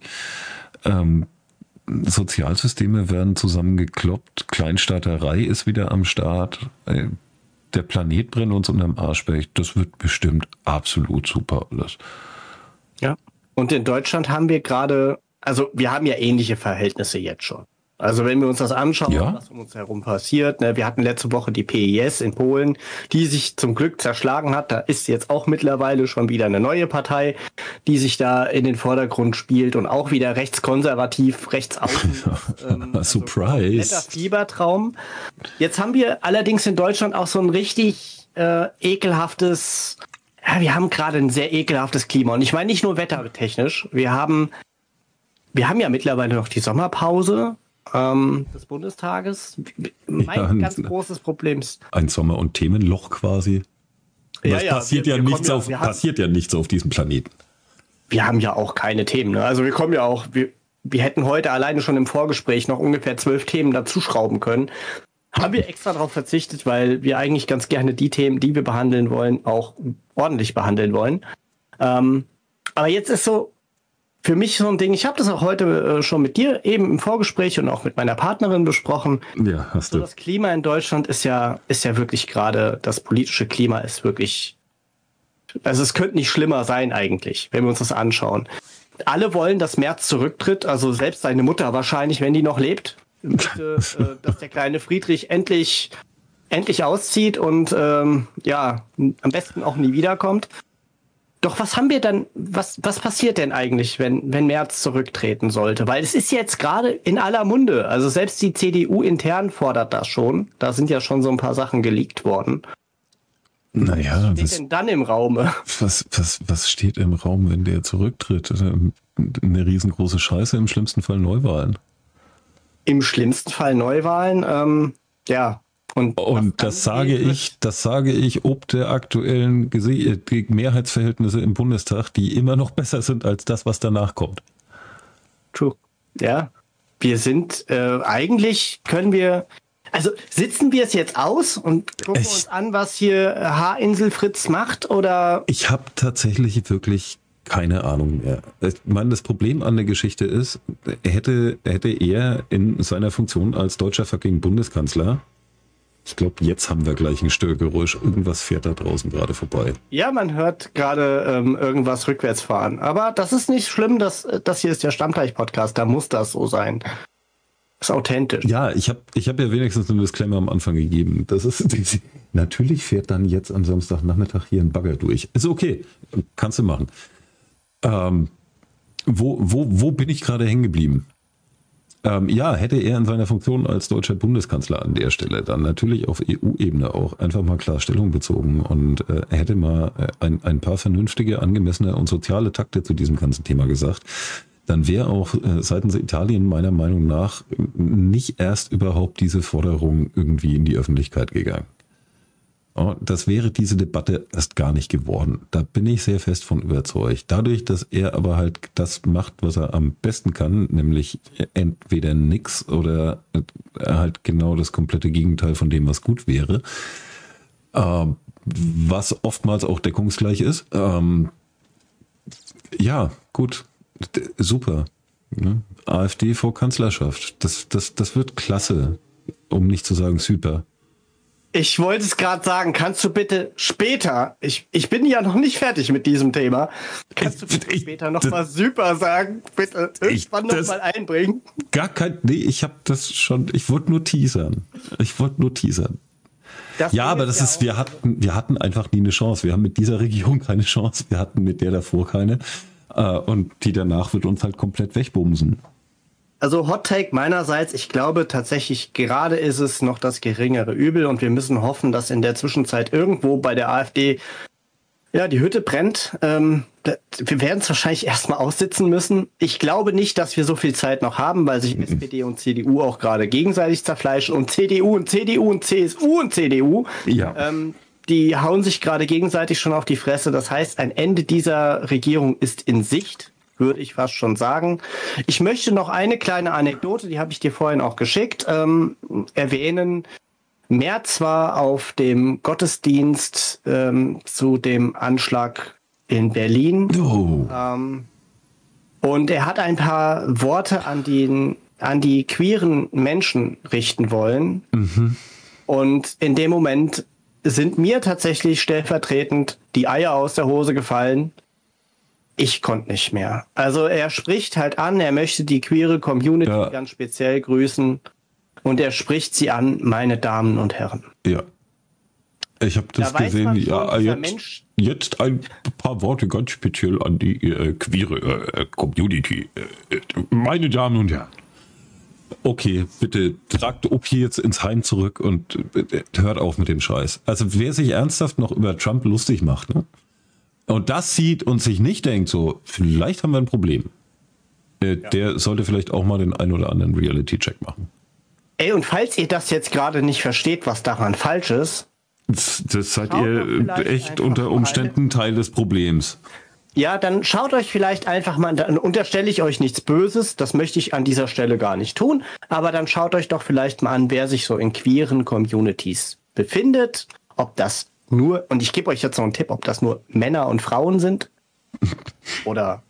ähm, Sozialsysteme werden zusammengekloppt, Kleinstaaterei ist wieder am Start, der Planet brennt uns unterm Arsch weg. Das wird bestimmt absolut super alles. Ja, und in Deutschland haben wir gerade, also wir haben ja ähnliche Verhältnisse jetzt schon. Also wenn wir uns das anschauen, ja, was um uns herum passiert, ne, wir hatten letzte Woche die P I S in Polen, die sich zum Glück zerschlagen hat. Da ist jetzt auch mittlerweile schon wieder eine neue Partei, die sich da in den Vordergrund spielt und auch wieder rechtskonservativ, rechtsaußen. ähm, also Surprise. Netter Fiebertraum. Jetzt haben wir allerdings in Deutschland auch so ein richtig äh, ekelhaftes, ja, wir haben gerade ein sehr ekelhaftes Klima. Und ich meine nicht nur wettertechnisch. Wir haben, wir haben ja mittlerweile noch die Sommerpause des Bundestages. Mein ja, ganz großes Problem ist ein Sommer- und Themenloch quasi. Ja, es ja, passiert, wir, ja, wir nichts ja, auf, haben, passiert ja nichts auf diesem Planeten. Wir haben ja auch keine Themen. Ne? Also wir kommen ja auch, wir, wir hätten heute alleine schon im Vorgespräch noch ungefähr zwölf Themen dazuschrauben können. Haben wir extra darauf verzichtet, weil wir eigentlich ganz gerne die Themen, die wir behandeln wollen, auch ordentlich behandeln wollen. Ähm, aber jetzt ist so, für mich so ein Ding, ich habe das auch heute äh, schon mit dir eben im Vorgespräch und auch mit meiner Partnerin besprochen. Ja, hast du. So, das Klima in Deutschland ist ja, ist ja wirklich gerade, das politische Klima ist wirklich, also es könnte nicht schlimmer sein eigentlich, wenn wir uns das anschauen. Alle wollen, dass Merz zurücktritt, also selbst seine Mutter wahrscheinlich, wenn die noch lebt, möchte, äh, dass der kleine Friedrich endlich, endlich auszieht und ähm, ja, am besten auch nie wiederkommt. Doch was haben wir dann, was, was passiert denn eigentlich, wenn, wenn Merz zurücktreten sollte? Weil es ist jetzt gerade in aller Munde. Also selbst die C D U intern fordert das schon. Da sind ja schon so ein paar Sachen geleakt worden. Naja, was steht was, denn dann im Raume? Was, was, was steht im Raum, wenn der zurücktritt? Eine riesengroße Scheiße, im schlimmsten Fall Neuwahlen. Im schlimmsten Fall Neuwahlen, ähm, ja. Und, und das sage ich, das sage ich ob der aktuellen Gese- Mehrheitsverhältnisse im Bundestag, die immer noch besser sind als das, was danach kommt. True. Ja. Wir sind, äh, eigentlich können wir, also sitzen wir es jetzt aus und gucken ich, uns an, was hier Haarinsel Fritz macht, oder? Ich habe tatsächlich wirklich keine Ahnung mehr. Ich meine, das Problem an der Geschichte ist, er hätte, hätte er in seiner Funktion als deutscher fucking Bundeskanzler, ich glaube, jetzt haben wir gleich ein Störgeräusch. Irgendwas fährt da draußen gerade vorbei. Ja, man hört gerade ähm, irgendwas rückwärts fahren. Aber das ist nicht schlimm. Das, das hier ist der Stammteich-Podcast. Da muss das so sein. Das ist authentisch. Ja, ich habe ich hab ja wenigstens einen Disclaimer am Anfang gegeben. Das ist, natürlich fährt dann jetzt am Samstagnachmittag hier ein Bagger durch. Ist okay. Kannst du machen. Ähm, wo, wo, wo bin ich gerade hängen geblieben? Ähm, ja, hätte er in seiner Funktion als deutscher Bundeskanzler an der Stelle dann natürlich auf E U-Ebene auch einfach mal klar Stellung bezogen und äh, hätte mal ein, ein paar vernünftige, angemessene und soziale Takte zu diesem ganzen Thema gesagt, dann wäre auch äh, seitens Italien meiner Meinung nach nicht erst überhaupt diese Forderung irgendwie in die Öffentlichkeit gegangen. Oh, das wäre diese Debatte erst gar nicht geworden. Da bin ich sehr fest von überzeugt. Dadurch, dass er aber halt das macht, was er am besten kann, nämlich entweder nix oder halt genau das komplette Gegenteil von dem, was gut wäre, äh, was oftmals auch deckungsgleich ist. Ähm, ja, gut, super. Ne? AfD vor Kanzlerschaft. Das, das, das wird klasse, um nicht zu sagen super. Ich wollte es gerade sagen, kannst du bitte später, ich, ich bin ja noch nicht fertig mit diesem Thema, kannst du bitte ich, später nochmal super sagen, bitte irgendwann nochmal einbringen? Gar kein, nee, ich habe das schon, ich wollte nur teasern. Ich wollte nur teasern. Das ja, aber das ja ist, wir hatten, wir hatten einfach nie eine Chance. Wir haben mit dieser Regierung keine Chance, wir hatten mit der davor keine. Und die danach wird uns halt komplett wegbumsen. Also Hot Take meinerseits, ich glaube tatsächlich, gerade ist es noch das geringere Übel und wir müssen hoffen, dass in der Zwischenzeit irgendwo bei der AfD ja die Hütte brennt. Ähm, wir werden es wahrscheinlich erstmal aussitzen müssen. Ich glaube nicht, dass wir so viel Zeit noch haben, weil sich mhm. S P D und C D U auch gerade gegenseitig zerfleischen und C D U und C D U und C S U und C D U. Ja. Ähm, die hauen sich gerade gegenseitig schon auf die Fresse. Das heißt, ein Ende dieser Regierung ist in Sicht, würde ich fast schon sagen. Ich möchte noch eine kleine Anekdote, die habe ich dir vorhin auch geschickt, ähm, erwähnen. Merz war auf dem Gottesdienst ähm, zu dem Anschlag in Berlin. Oh. Ähm, und er hat ein paar Worte an, den, an die queeren Menschen richten wollen. Mhm. Und in dem Moment sind mir tatsächlich stellvertretend die Eier aus der Hose gefallen. Ich konnte nicht mehr. Also er spricht halt an, er möchte die queere Community ja. ganz speziell grüßen und er spricht sie an, meine Damen und Herren. Ja. Ich habe das da gesehen. Schon, ja, jetzt, Mensch jetzt ein paar Worte ganz speziell an die äh, queere äh, Community. Äh, meine Damen und Herren. Okay, bitte tragt O P jetzt ins Heim zurück und äh, hört auf mit dem Scheiß. Also wer sich ernsthaft noch über Trump lustig macht, ne? Und das sieht und sich nicht denkt, so, vielleicht haben wir ein Problem. Äh, ja. Der sollte vielleicht auch mal den ein oder anderen Reality-Check machen. Ey, und falls ihr das jetzt gerade nicht versteht, was daran falsch ist, das, das seid ihr echt unter Umständen eine... Teil des Problems. Ja, dann schaut euch vielleicht einfach mal, dann unterstelle ich euch nichts Böses, das möchte ich an dieser Stelle gar nicht tun, aber dann schaut euch doch vielleicht mal an, wer sich so in queeren Communities befindet, ob das nur, und ich gebe euch jetzt noch einen Tipp, ob das nur Männer und Frauen sind oder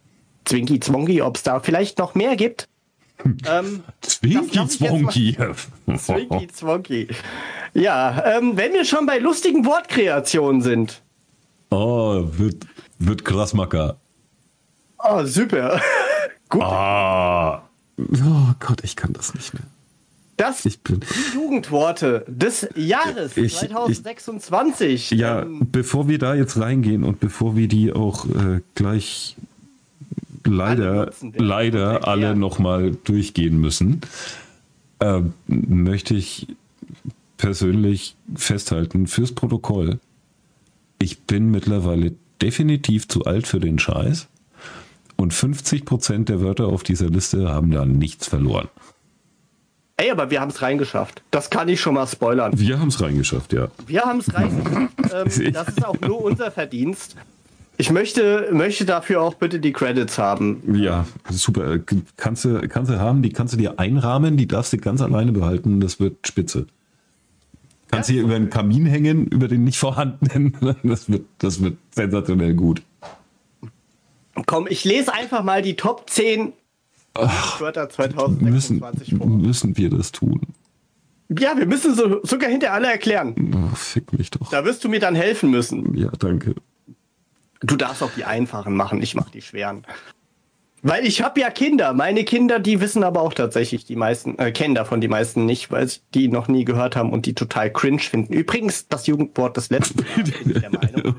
Zwinky Zwonky, ob es da vielleicht noch mehr gibt. ähm, Zwinky Zwonky. Zwinky Zwonky. Ja, ähm, wenn wir schon bei lustigen Wortkreationen sind. Oh, wird, wird krass, Macker. Oh, super. Gut. Ah. Oh Gott, ich kann das nicht mehr. Das ich bin die Jugendworte des Jahres ich, zwanzig sechsundzwanzig. Ich, ja, ähm, bevor wir da jetzt reingehen und bevor wir die auch äh, gleich leider, leider alle nochmal durchgehen müssen, äh, möchte ich persönlich festhalten fürs Protokoll. Ich bin mittlerweile definitiv zu alt für den Scheiß und fünfzig Prozent der Wörter auf dieser Liste haben da nichts verloren. Ey, aber wir haben es reingeschafft. Das kann ich schon mal spoilern. Wir haben es reingeschafft, ja. Wir haben es reingeschafft. ähm, das ist auch nur unser Verdienst. Ich möchte, möchte dafür auch bitte die Credits haben. Ja, super. Kannst du, kannst du haben, die kannst du dir einrahmen, die darfst du ganz alleine behalten, das wird spitze. Kannst du ja, hier über den Kamin hängen, über den nicht vorhandenen, das wird, das wird sensationell gut. Komm, ich lese einfach mal die Top zehn Ach, Wörter zwanzig sechsundzwanzig müssen, vor. Müssen wir das tun? Ja, wir müssen so, sogar hinter alle erklären. Oh, fick mich doch. Da wirst du mir dann helfen müssen. Ja, danke. Du darfst auch die einfachen machen, ich mach die schweren. Weil ich habe ja Kinder. Meine Kinder, die wissen aber auch tatsächlich die meisten, äh, kennen davon die meisten nicht, weil sie die noch nie gehört haben und die total cringe finden. Übrigens, das Jugendwort des letzten Jahres, bin ich der Meinung.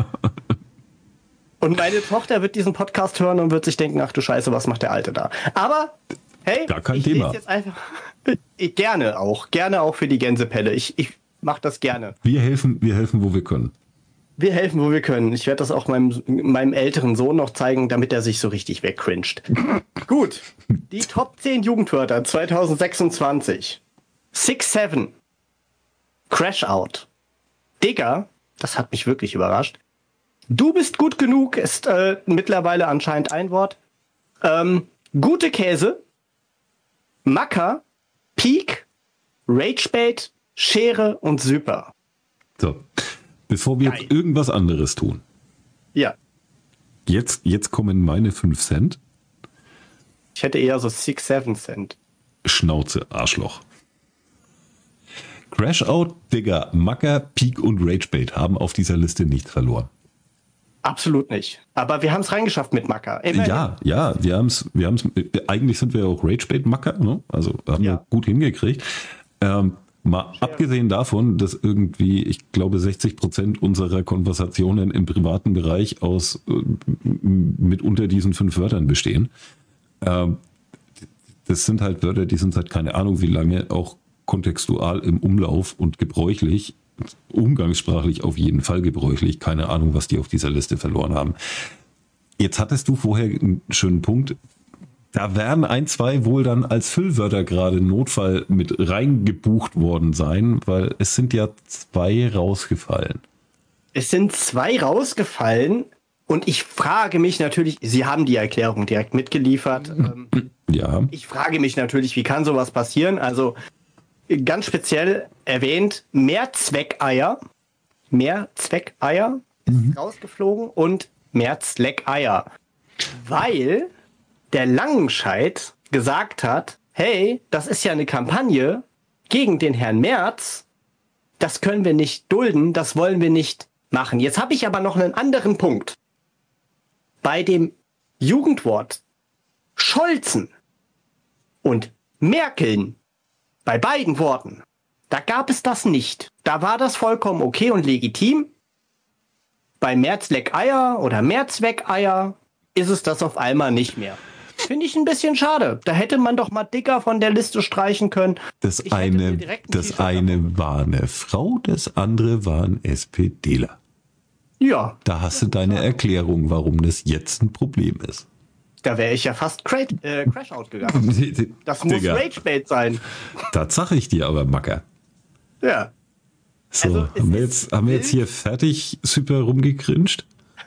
Und meine Tochter wird diesen Podcast hören und wird sich denken, ach du Scheiße, was macht der Alte da? Aber, hey, Gar kein ich Thema. lese jetzt einfach, ich, gerne auch, gerne auch für die Gänsepelle. Ich, ich mache das gerne. Wir helfen, wir helfen, wo wir können. Wir helfen, wo wir können. Ich werde das auch meinem, meinem älteren Sohn noch zeigen, damit er sich so richtig wegcringed. Gut, die Top zehn Jugendwörter zwanzig sechsundzwanzig. Six Seven. Crash Out. Digger, das hat mich wirklich überrascht. Du bist gut genug, ist äh, mittlerweile anscheinend ein Wort. Ähm, gute Käse, Macker, Peak, Ragebait, Schere und Super. So, bevor wir Geil. jetzt irgendwas anderes tun. Ja. Jetzt, jetzt kommen meine fünf Cent. Ich hätte eher so six, seven Cent. Schnauze, Arschloch. Crash Out, Digger, Macker, Peak und Ragebait haben auf dieser Liste nichts verloren. Absolut nicht. Aber wir haben es reingeschafft mit Macker. Immerhin. Ja, ja, wir haben es, wir haben es, eigentlich sind wir auch Ragebait-Macker, ne? Also haben Ja. wir gut hingekriegt. Ähm, mal Schere. abgesehen davon, dass irgendwie, ich glaube, sechzig Prozent unserer Konversationen im privaten Bereich aus äh, mitunter diesen fünf Wörtern bestehen. Ähm, das sind halt Wörter, die sind seit keine Ahnung wie lange auch kontextual im Umlauf und gebräuchlich, umgangssprachlich auf jeden Fall gebräuchlich. Keine Ahnung, was die auf dieser Liste verloren haben. Jetzt hattest du vorher einen schönen Punkt. Da werden ein, zwei wohl dann als Füllwörter gerade Notfall mit reingebucht worden sein, weil es sind ja zwei rausgefallen. Es sind zwei rausgefallen und ich frage mich natürlich, Sie haben die Erklärung direkt mitgeliefert. Ähm, Ja. ich frage mich natürlich, wie kann sowas passieren? Also ganz speziell erwähnt, Mehrzweckeier. Mehrzweckeier ist rausgeflogen und Mehrzweckeier. Weil der Langenscheidt gesagt hat, hey, das ist ja eine Kampagne gegen den Herrn Merz. Das können wir nicht dulden, das wollen wir nicht machen. Jetzt habe ich aber noch einen anderen Punkt. Bei dem Jugendwort Scholzen und Merkeln, bei beiden Worten, da gab es das nicht. Da war das vollkommen okay und legitim. Bei Merzleckeier oder Mehrzweckeier ist es das auf einmal nicht mehr. Finde ich ein bisschen schade. Da hätte man doch mal dicker von der Liste streichen können. Das Ich hätte eine, mir direkt ein das T-Shirt eine war eine Frau, das andere war ein SPDler. Ja, Da hast du deine Erklärung, warum das jetzt ein Problem ist. da wäre ich ja fast cra äh, Crash-Out gegangen. Das muss Digga, Ragebait sein. da sag ich dir aber, Macker. Ja. So, Also, es haben, wir ist jetzt, haben wir jetzt wild. hier fertig super rumgekrinscht?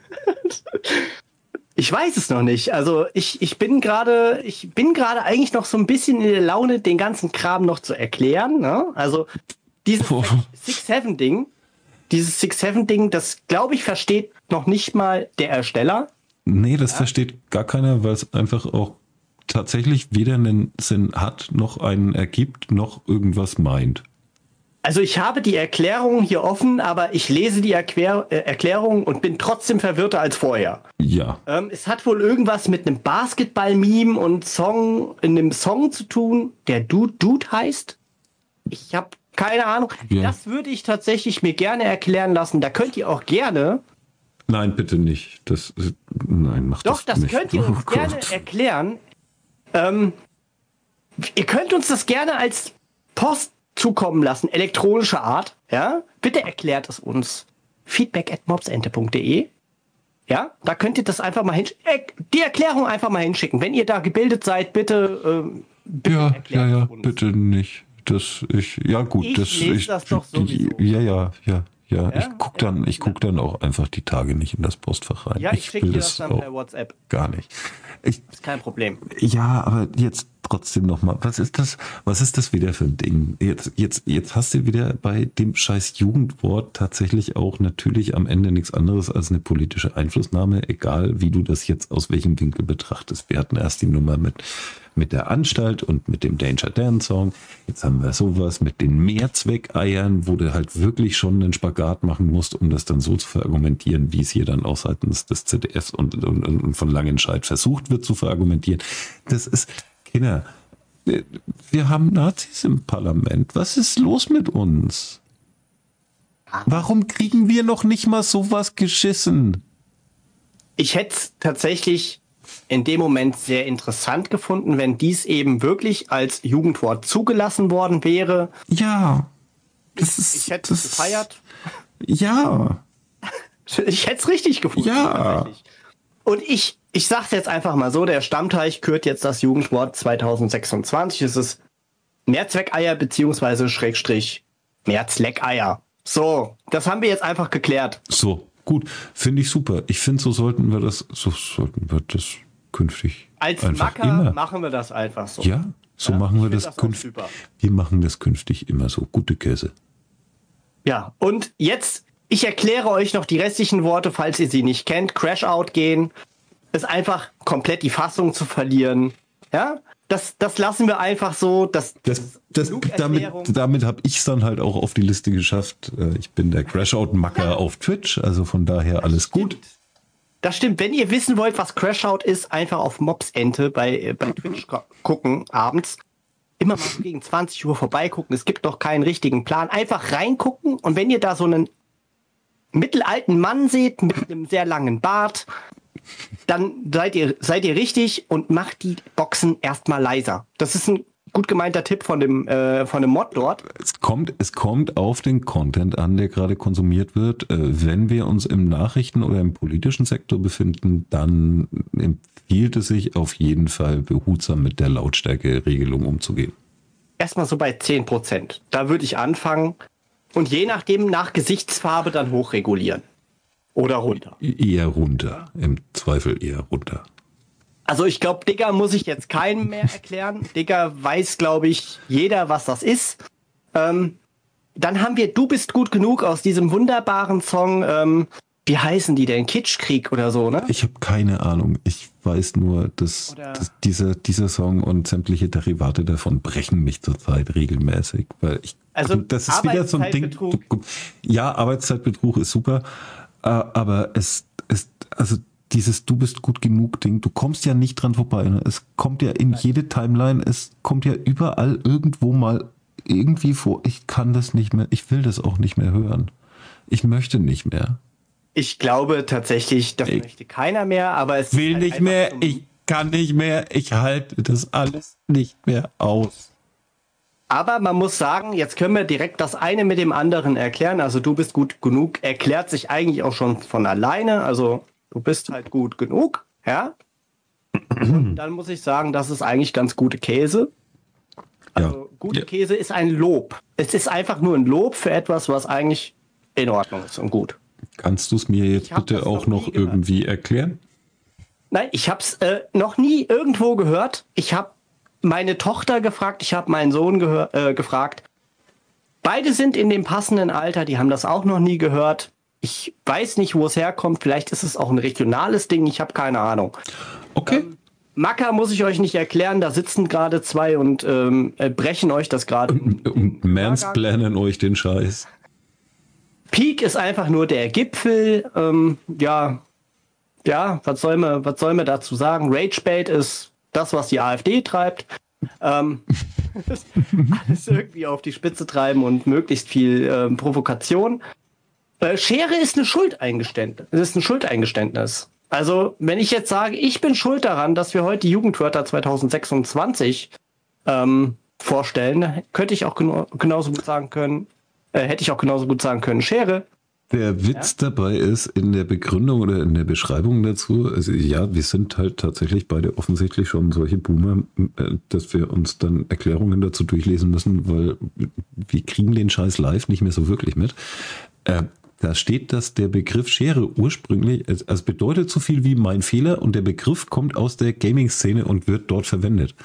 Ich weiß es noch nicht. Also ich, ich bin gerade, ich bin gerade eigentlich noch so ein bisschen in der Laune, den ganzen Kram noch zu erklären. Ne? Also dieses Oh. six seven Ding, dieses six seven Ding, das glaube ich versteht noch nicht mal der Ersteller. Nee, das Ja? versteht gar keiner, weil es einfach auch tatsächlich weder einen Sinn hat, noch einen ergibt, noch irgendwas meint. Also ich habe die Erklärung hier offen, aber ich lese die Erklär äh, Erklärung und bin trotzdem verwirrter als vorher. Ja. Ähm, es hat wohl irgendwas mit einem Basketball-Meme und Song in einem Song zu tun, der Dude Dude heißt. Ich habe keine Ahnung. Ja. Das würde ich tatsächlich mir gerne erklären lassen. Da könnt ihr auch gerne. Nein, bitte nicht. Das, nein, mach Doch, das das nicht. könnt ihr uns Oh gerne Gott. erklären. Ähm, ihr könnt uns das gerne als Post zukommen lassen, elektronischer Art. Ja, bitte erklärt es uns. Feedback at mobsente punkt de. Ja, da könnt ihr das einfach mal hinschicken. Die Erklärung einfach mal hinschicken. Wenn ihr da gebildet seid, bitte. Ähm, bitte Ja, erklärt ja, ja, es uns. bitte nicht. Das, ich, ja gut, Ich das, lese das doch sowieso. Ja, ja, ja, ja. Ja? Ich guck dann, ich guck dann auch einfach die Tage nicht in das Postfach rein. Ja, ich schicke will dir das dann auch per WhatsApp. gar nicht. Ich, Ist kein Problem. ja, aber jetzt trotzdem noch mal. Was ist das? Was ist das wieder für ein Ding? Jetzt, jetzt, jetzt hast du wieder bei dem scheiß Jugendwort tatsächlich auch natürlich am Ende nichts anderes als eine politische Einflussnahme, egal wie du das jetzt aus welchem Winkel betrachtest. Wir hatten erst die Nummer mit mit der Anstalt und mit dem Danger Dan Song. Jetzt haben wir sowas mit den Mehrzweckeiern, wo du halt wirklich schon einen Spagat machen musst, um das dann so zu verargumentieren, wie es hier dann auch seitens des Z D Fs und, und, und von Langenscheidt versucht wird zu verargumentieren. Das ist, Kinder, wir haben Nazis im Parlament. Was ist los mit uns? Warum kriegen wir noch nicht mal sowas geschissen? Ich hätte es tatsächlich in dem Moment sehr interessant gefunden, wenn dies eben wirklich als Jugendwort zugelassen worden wäre. Ja. Das ist, Ich hätte es gefeiert. Ja. Ich hätte es richtig gefunden. Ja. Und ich, ich sag's jetzt einfach mal so, der Stammteich kürt jetzt das Jugendwort zwanzig sechsundzwanzig. Es ist Mehrzweckeier beziehungsweise Schrägstrich Mehrzleckeier. So, das haben wir jetzt einfach geklärt. So, gut, finde ich super. Ich finde, so sollten wir das, so sollten wir das künftig Als einfach Macker immer. machen wir das einfach so. Ja, so Ja, machen wir ich find das, das auch künftig. super. Wir machen das künftig immer so. Gute Käse. Ja, und jetzt, ich erkläre euch noch die restlichen Worte, falls ihr sie nicht kennt. Crash-Out gehen ist einfach komplett die Fassung zu verlieren. Ja, das, das lassen wir einfach so. Das, Das, das, genug damit Erklärung. damit habe ich es dann halt auch auf die Liste geschafft. Äh, Ich bin der Crashout-Macker auf Twitch, also von daher alles gut. Das stimmt. Wenn ihr wissen wollt, was Crash-Out ist, einfach auf Mobsente bei, äh, bei Twitch gu- gucken abends. Immer mal so gegen zwanzig Uhr vorbeigucken. Es gibt noch keinen richtigen Plan. Einfach reingucken und wenn ihr da so einen mittelalten Mann seht mit einem sehr langen Bart, dann seid ihr, seid ihr richtig und macht die Boxen erstmal leiser. Das ist ein gut gemeinter Tipp von dem, äh, von dem Mod dort. Es kommt, es kommt auf den Content an, der gerade konsumiert wird. Äh, Wenn wir uns im Nachrichten- oder im politischen Sektor befinden, dann empfiehlt es sich auf jeden Fall behutsam mit der Lautstärke-Regelung umzugehen. Erstmal so bei zehn Prozent. Da würde ich anfangen und je nachdem nach Gesichtsfarbe dann hochregulieren. Oder runter. Eher runter, im Zweifel eher runter. Also ich glaube, Digger muss ich jetzt keinem mehr erklären. Digger weiß, glaube ich, jeder, was das ist. Ähm, dann haben wir Du bist gut genug aus diesem wunderbaren Song. Ähm, wie heißen die denn? Kitschkrieg oder so, ne? Ich habe keine Ahnung. Ich weiß nur, dass, Oder- dass dieser, dieser Song und sämtliche Derivate davon brechen mich zurzeit regelmäßig. Weil ich, Also das ist wieder so ein Ding. Arbeitszeitbetrug. Ja, Arbeitszeitbetrug ist super. äh, Aber es ist, also dieses Du bist gut genug Ding, du kommst ja nicht dran vorbei. Ne? Es kommt ja in jede Timeline, es kommt ja überall irgendwo mal irgendwie vor. Ich kann das nicht mehr, ich will das auch nicht mehr hören. Ich möchte nicht mehr. Ich glaube tatsächlich, das Ich möchte keiner mehr, aber es will ist halt nicht einfach mehr, so- ich kann nicht mehr, ich halte das alles nicht mehr aus. Aber man muss sagen, jetzt können wir direkt das eine mit dem anderen erklären. Also du bist gut genug, erklärt sich eigentlich auch schon von alleine. Also du bist halt gut genug, ja. Und dann muss ich sagen, das ist eigentlich ganz gute Käse. Also Ja. gute Ja. Käse ist ein Lob. Es ist einfach nur ein Lob für etwas, was eigentlich in Ordnung ist und gut. Kannst du es mir jetzt Ich hab bitte das auch noch nie noch gehört. irgendwie erklären? Nein, ich habe es äh, noch nie irgendwo gehört. Ich habe meine Tochter gefragt, ich habe meinen Sohn gehör, äh, gefragt. Beide sind in dem passenden Alter, die haben das auch noch nie gehört. Ich weiß nicht, wo es herkommt. Vielleicht ist es auch ein regionales Ding. Ich habe keine Ahnung. Okay. Ähm, Macker muss ich euch nicht erklären. Da sitzen gerade zwei und ähm, brechen euch das gerade. Und, und mansplanen euch den Scheiß. Peak ist einfach nur der Gipfel. Ähm, ja, ja, was soll man, was soll man dazu sagen? Ragebait ist das, was die AfD treibt. Ähm, alles irgendwie auf die Spitze treiben und möglichst viel ähm, Provokation. Äh, Schere ist eine Schuldeingeständnis. Es ist ein Schuldeingeständnis. Also, wenn ich jetzt sage, ich bin schuld daran, dass wir heute die Jugendwörter zwanzig sechsundzwanzig ähm, vorstellen, könnte ich auch geno- genauso gut sagen können, äh, hätte ich auch genauso gut sagen können, Schere. Der Witz ja. dabei ist, in der Begründung oder in der Beschreibung dazu, also ja, wir sind halt tatsächlich beide offensichtlich schon solche Boomer, dass wir uns dann Erklärungen dazu durchlesen müssen, weil wir kriegen den Scheiß live nicht mehr so wirklich mit. Äh, da steht, dass der Begriff Schere ursprünglich, es also bedeutet so viel wie mein Fehler und der Begriff kommt aus der Gaming-Szene und wird dort verwendet.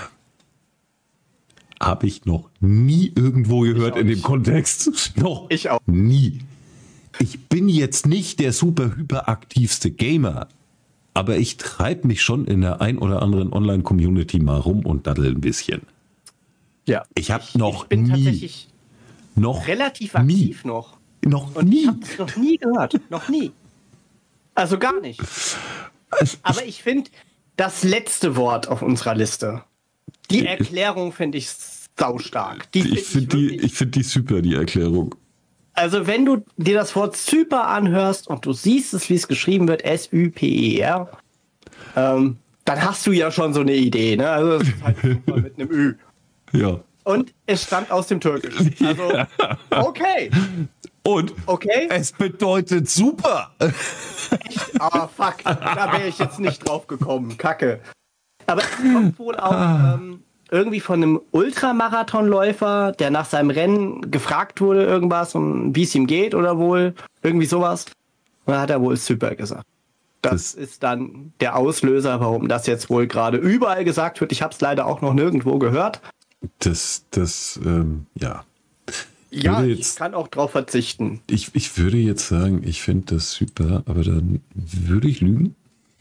Habe ich noch nie irgendwo gehört in dem Kontext. Noch ich auch. nie. Ich bin jetzt nicht der super hyperaktivste Gamer, aber ich treibe mich schon in der ein oder anderen Online-Community mal rum und daddel ein bisschen. Ja. Ich habe ich, noch ich bin nie, tatsächlich noch relativ nie, aktiv noch. Noch und nie. Ich habe es noch nie gehört. Noch nie. Also gar nicht. Aber ich finde, das letzte Wort auf unserer Liste, die Erklärung finde ich saustark. Die find ich finde die, ich find die super, die Erklärung. Also wenn du dir das Wort Zyper anhörst und du siehst es, wie es geschrieben wird, S Ü P E R, ähm, dann hast du ja schon so eine Idee. Ne? Also das ist halt super mit einem Ü. Ja. Und es stammt aus dem Türkischen. Also, okay. Und okay. es bedeutet super. Echt? Ah, fuck. Da wäre ich jetzt nicht drauf gekommen. Kacke. Aber es kommt wohl auch ähm, irgendwie von einem Ultramarathonläufer, der nach seinem Rennen gefragt wurde, irgendwas, um wie es ihm geht oder wohl irgendwie sowas. Und dann hat er wohl super gesagt. Das, das ist dann der Auslöser, warum das jetzt wohl gerade überall gesagt wird. Ich habe es leider auch noch nirgendwo gehört. Das, das, ähm, ja. Ich ja, jetzt, ich kann auch drauf verzichten. Ich, ich würde jetzt sagen, ich finde das super, aber dann würde ich lügen.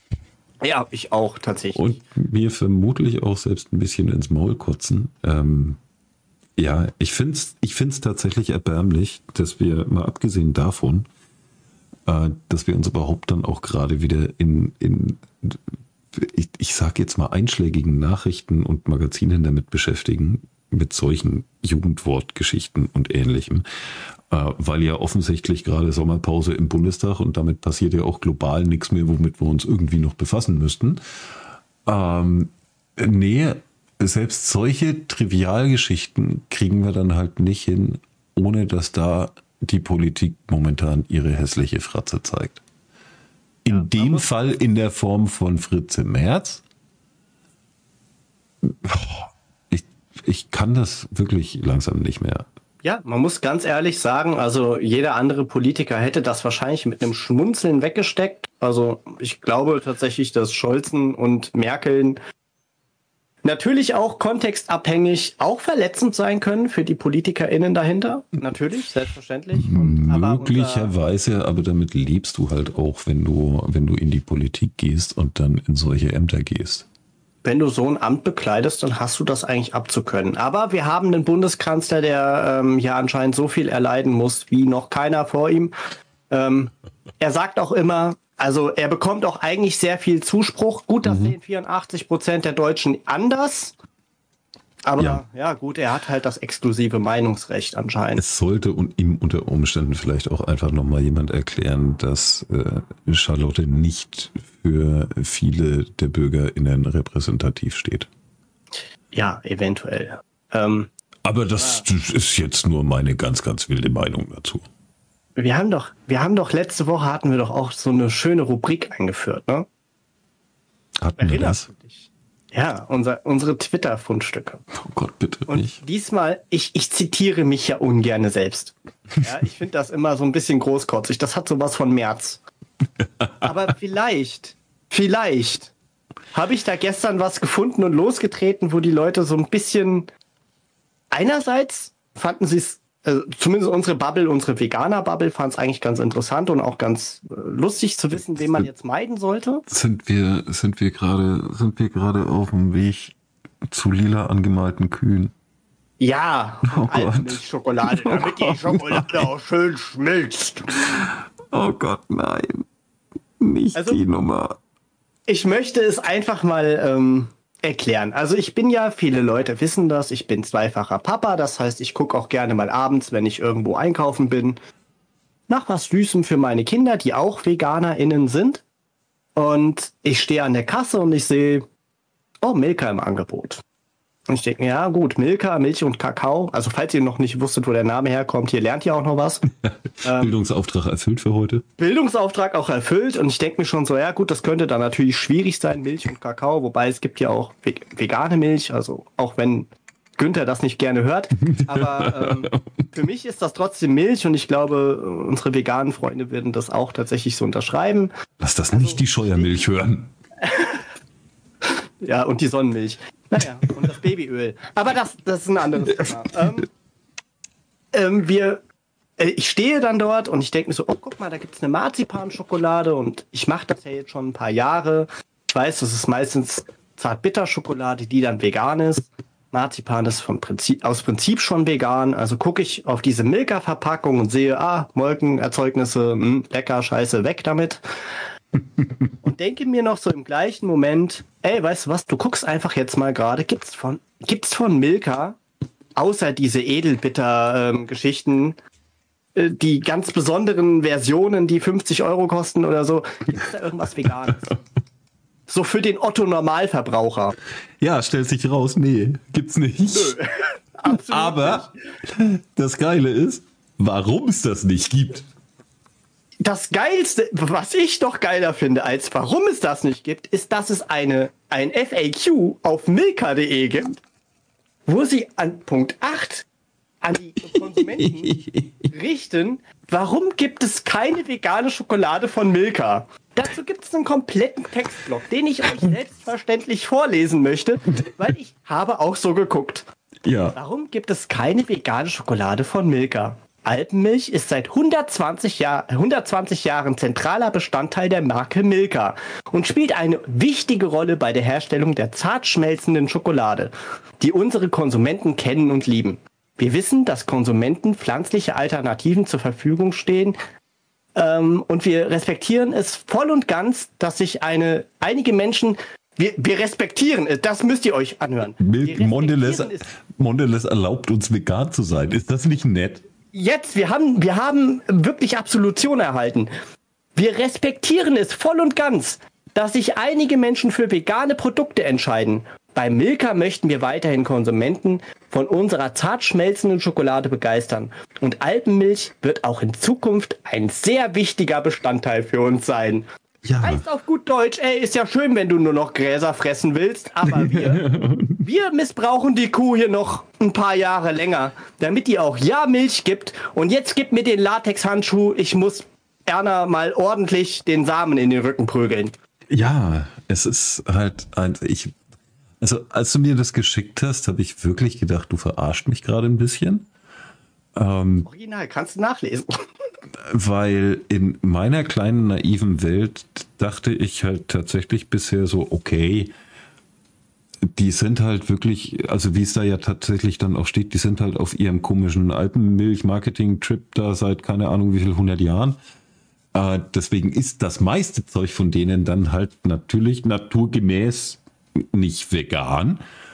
Ja, ich auch tatsächlich. Und mir vermutlich auch selbst ein bisschen ins Maul kotzen. Ähm, ja, ich finde es ich find's tatsächlich erbärmlich, dass wir, mal abgesehen davon, äh, dass wir uns überhaupt dann auch gerade wieder in, in ich, ich sage jetzt mal, einschlägigen Nachrichten und Magazinen damit beschäftigen, mit solchen Jugendwortgeschichten und Ähnlichem, äh, weil ja offensichtlich gerade Sommerpause im Bundestag und damit passiert ja auch global nichts mehr, womit wir uns irgendwie noch befassen müssten. Ähm, nee, selbst solche Trivialgeschichten kriegen wir dann halt nicht hin, ohne dass da die Politik momentan ihre hässliche Fratze zeigt. In ja, dem Fall in der Form von Fritze Merz. Ich, ich kann das wirklich langsam nicht mehr. Ja, man muss ganz ehrlich sagen, also jeder andere Politiker hätte das wahrscheinlich mit einem Schmunzeln weggesteckt. Also ich glaube tatsächlich, dass Scholzen und Merkel natürlich auch kontextabhängig auch verletzend sein können für die PolitikerInnen dahinter. Natürlich, selbstverständlich. Und, möglicherweise, aber, aber damit lebst du halt auch, wenn du, wenn du in die Politik gehst und dann in solche Ämter gehst. Wenn du so ein Amt bekleidest, dann hast du das eigentlich abzukönnen. Aber wir haben einen Bundeskanzler, der ähm, ja anscheinend so viel erleiden muss wie noch keiner vor ihm. Ähm, er sagt auch immer, also er bekommt auch eigentlich sehr viel Zuspruch. Gut, das mhm. sehen vierundachtzig Prozent der Deutschen anders. Aber ja. ja gut, er hat halt das exklusive Meinungsrecht anscheinend. Es sollte und ihm unter Umständen vielleicht auch einfach nochmal jemand erklären, dass äh, Charlotte nicht für viele der BürgerInnen repräsentativ steht. Ja, eventuell. Ähm, Aber das, ja. das ist jetzt nur meine ganz, ganz wilde Meinung dazu. Wir haben doch, wir haben doch letzte Woche hatten wir doch auch so eine schöne Rubrik eingeführt, ne? Hatten wir das? Ja, unser, unsere Twitter-Fundstücke. Oh Gott, bitte und nicht. Diesmal, ich, ich zitiere mich ja ungern selbst. Ja, ich finde das immer so ein bisschen großkotzig. Das hat sowas von März. Aber vielleicht, vielleicht habe ich da gestern was gefunden und losgetreten, wo die Leute so ein bisschen einerseits fanden sie es also zumindest unsere Bubble, unsere Veganer-Bubble fand es eigentlich ganz interessant und auch ganz äh, lustig zu wissen, wen man jetzt meiden sollte. Sind wir, sind wir gerade, sind wir gerade auf dem Weg zu lila angemalten Kühen? Ja, Oh Alpenmilchschokolade, Gott. damit die Schokolade auch schön schmilzt. Oh Gott, nein. Nicht Also- die Nummer. Ich möchte es einfach mal ähm, erklären. Also ich bin ja, viele Leute wissen das, ich bin zweifacher Papa. Das heißt, ich gucke auch gerne mal abends, wenn ich irgendwo einkaufen bin, nach was Süßem für meine Kinder, die auch VeganerInnen sind. Und ich stehe an der Kasse und ich sehe, oh, Milka im Angebot. Und ich denke mir, ja gut, Milka, Milch und Kakao. Also falls ihr noch nicht wusstet, wo der Name herkommt, hier lernt ihr auch noch was. ähm, Bildungsauftrag erfüllt für heute. Bildungsauftrag auch erfüllt. Und ich denke mir schon so, ja gut, das könnte dann natürlich schwierig sein, Milch und Kakao. Wobei es gibt ja auch ve- vegane Milch, also auch wenn Günther das nicht gerne hört. Aber ähm, für mich ist das trotzdem Milch und ich glaube, unsere veganen Freunde werden das auch tatsächlich so unterschreiben. Lass das nicht die Scheuermilch hören. Ja, und die Sonnenmilch. Naja, und das Babyöl. Aber das, das ist ein anderes Thema. Ähm, ähm, wir, äh, ich stehe dann dort und ich denke mir so, oh, guck mal, da gibt's eine Marzipan-Schokolade und ich mache das ja jetzt schon ein paar Jahre. Ich weiß, das ist meistens Zartbitterschokolade, die dann vegan ist. Marzipan ist vom Prinzip, aus Prinzip schon vegan. Also gucke ich auf diese Milka-Verpackung und sehe, ah, Molkenerzeugnisse, mh, lecker, scheiße, weg damit. Und denke mir noch so im gleichen Moment, ey, weißt du was, du guckst einfach jetzt mal gerade, gibt's von, gibt's von Milka, außer diese Edelbitter-Geschichten, äh, die ganz besonderen Versionen, die fünfzig Euro kosten oder so, gibt's da irgendwas Veganes? So für den Otto-Normalverbraucher. Ja, stellt sich raus, nee, gibt's nicht. Absolut Aber nicht. das Geile ist, warum es das nicht gibt. Das Geilste, was ich noch geiler finde, als warum es das nicht gibt, ist, dass es eine, ein F A Q auf milka punkt de gibt, wo sie an Punkt acht an die Konsumenten richten, warum gibt es keine vegane Schokolade von Milka? Dazu gibt es einen kompletten Textblock, den ich euch selbstverständlich vorlesen möchte, weil ich habe auch so geguckt. Ja. Warum gibt es keine vegane Schokolade von Milka? Alpenmilch ist seit hundertzwanzig, Jahr, hundertzwanzig Jahren zentraler Bestandteil der Marke Milka und spielt eine wichtige Rolle bei der Herstellung der zart schmelzenden Schokolade, die unsere Konsumenten kennen und lieben. Wir wissen, dass Konsumenten pflanzliche Alternativen zur Verfügung stehen, ähm, und wir respektieren es voll und ganz, dass sich eine, einige Menschen, wir, wir respektieren es, das müsst ihr euch anhören. Milk Wir Mondelez, respektieren es. Mondelez erlaubt uns vegan zu sein. Ist das nicht nett? Jetzt, wir haben, wir haben wirklich Absolution erhalten. Wir respektieren es voll und ganz, dass sich einige Menschen für vegane Produkte entscheiden. Bei Milka möchten wir weiterhin Konsumenten von unserer zart schmelzenden Schokolade begeistern. Und Alpenmilch wird auch in Zukunft ein sehr wichtiger Bestandteil für uns sein. Ja. Heißt auf gut Deutsch, ey, ist ja schön, wenn du nur noch Gräser fressen willst, aber wir, wir missbrauchen die Kuh hier noch ein paar Jahre länger, damit die auch ja Milch gibt. Und jetzt gib mir den Latexhandschuh, ich muss Erna mal ordentlich den Samen in den Rücken prügeln. Ja, es ist halt ein, ich, also als du mir das geschickt hast, habe ich wirklich gedacht, du verarscht mich gerade ein bisschen. Ähm, Original, kannst du nachlesen. Weil in meiner kleinen naiven Welt dachte ich halt tatsächlich bisher so, okay, die sind halt wirklich, also wie es da ja tatsächlich dann auch steht, die sind halt auf ihrem komischen Alpenmilch-Marketing-Trip da seit keine Ahnung wie viel hundert Jahren. Äh, deswegen ist das meiste Zeug von denen dann halt natürlich naturgemäß nicht vegan.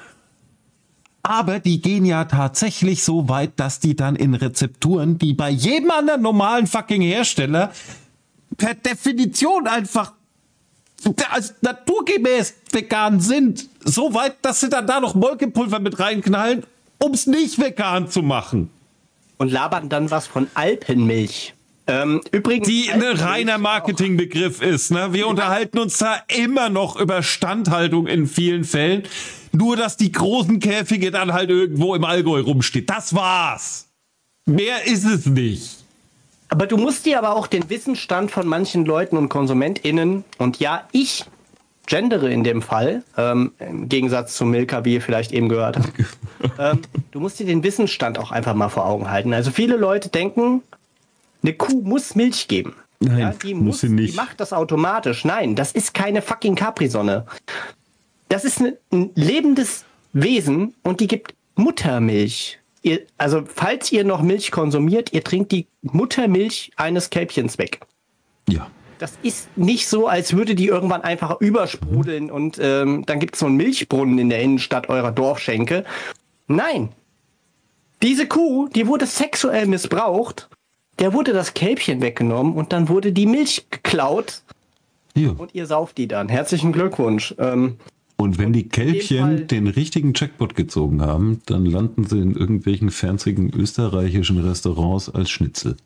Aber die gehen ja tatsächlich so weit, dass die dann in Rezepturen, die bei jedem anderen normalen fucking Hersteller per Definition einfach als naturgemäß vegan sind, so weit, dass sie dann da noch Molkepulver mit reinknallen, um es nicht vegan zu machen. Und labern dann was von Alpenmilch. Ähm, übrigens, Die ein Alpenmilch reiner Marketingbegriff ist. Ne? Wir unterhalten uns da immer noch über Standhaltung in vielen Fällen. Nur, dass die großen Käfige dann halt irgendwo im Allgäu rumsteht. Das war's. Mehr ist es nicht. Aber du musst dir aber auch den Wissensstand von manchen Leuten und KonsumentInnen, und ja, ich gendere in dem Fall, ähm, im Gegensatz zu Milka, wie ihr vielleicht eben gehört habt. ähm, du musst dir den Wissensstand auch einfach mal vor Augen halten. Also viele Leute denken, eine Kuh muss Milch geben. Nein, ja, die muss muss, sie nicht. Die macht das automatisch. Nein, das ist keine fucking Capri-Sonne. Das ist ein, ein lebendes Wesen und die gibt Muttermilch. Ihr, also falls ihr noch Milch konsumiert, ihr trinkt die Muttermilch eines Kälbchens weg. Ja. Das ist nicht so, als würde die irgendwann einfach übersprudeln und ähm, dann gibt es so einen Milchbrunnen in der Innenstadt eurer Dorfschenke. Nein. Diese Kuh, die wurde sexuell missbraucht, der wurde das Kälbchen weggenommen und dann wurde die Milch geklaut Ja. und ihr sauft die dann. Herzlichen Glückwunsch. Ähm, Und wenn und die Kälbchen Fall, den richtigen Jackpot gezogen haben, dann landen sie in irgendwelchen fanzigen österreichischen Restaurants als Schnitzel.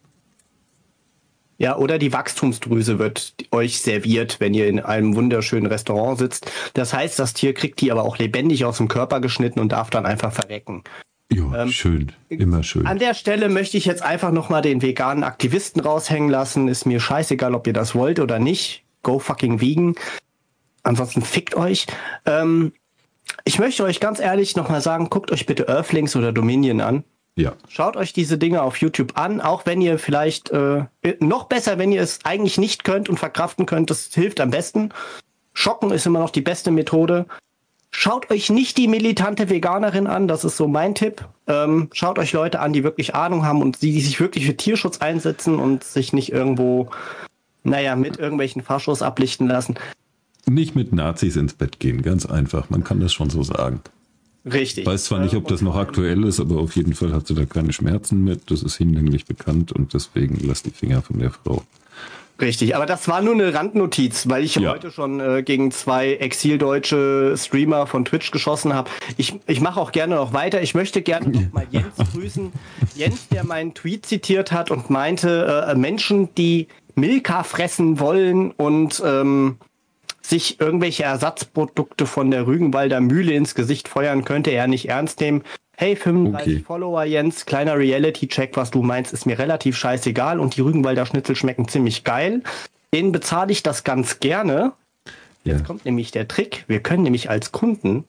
ja, oder die Wachstumsdrüse wird euch serviert, wenn ihr in einem wunderschönen Restaurant sitzt. Das heißt, das Tier kriegt die aber auch lebendig aus dem Körper geschnitten und darf dann einfach verrecken. Ja, ähm, schön. Immer schön. An der Stelle möchte ich jetzt einfach nochmal den veganen Aktivisten raushängen lassen. Ist mir scheißegal, ob ihr das wollt oder nicht. Go fucking vegan. Ansonsten fickt euch. Ähm, ich möchte euch ganz ehrlich nochmal sagen, guckt euch bitte Earthlings oder Dominion an. Ja. Schaut euch diese Dinge auf YouTube an, auch wenn ihr vielleicht, äh, noch besser, wenn ihr es eigentlich nicht könnt und verkraften könnt, das hilft am besten. Schocken ist immer noch die beste Methode. Schaut euch nicht die militante Veganerin an, das ist so mein Tipp. Ähm, schaut euch Leute an, die wirklich Ahnung haben und die, die sich wirklich für Tierschutz einsetzen und sich nicht irgendwo, naja, mit irgendwelchen Faschos ablichten lassen. Nicht mit Nazis ins Bett gehen, ganz einfach. Man kann das schon so sagen. Richtig. Ich weiß zwar nicht, ob das noch aktuell ist, aber auf jeden Fall hat sie da keine Schmerzen mit. Das ist hinlänglich bekannt und deswegen lasst die Finger von der Frau. Richtig, aber das war nur eine Randnotiz, weil ich ja. heute schon äh, gegen zwei exildeutsche Streamer von Twitch geschossen habe. Ich, ich mache auch gerne noch weiter. Ich möchte gerne noch mal Jens grüßen. Jens, der meinen Tweet zitiert hat und meinte, äh, Menschen, die Milka fressen wollen und ähm, sich irgendwelche Ersatzprodukte von der Rügenwalder Mühle ins Gesicht feuern, könnte er nicht ernst nehmen. Hey, fünfunddreißig okay. Follower, Jens, kleiner Reality-Check, was du meinst, ist mir relativ scheißegal und die Rügenwalder Schnitzel schmecken ziemlich geil. Den bezahle ich das ganz gerne. Ja. Jetzt kommt nämlich der Trick. Wir können nämlich als Kunden,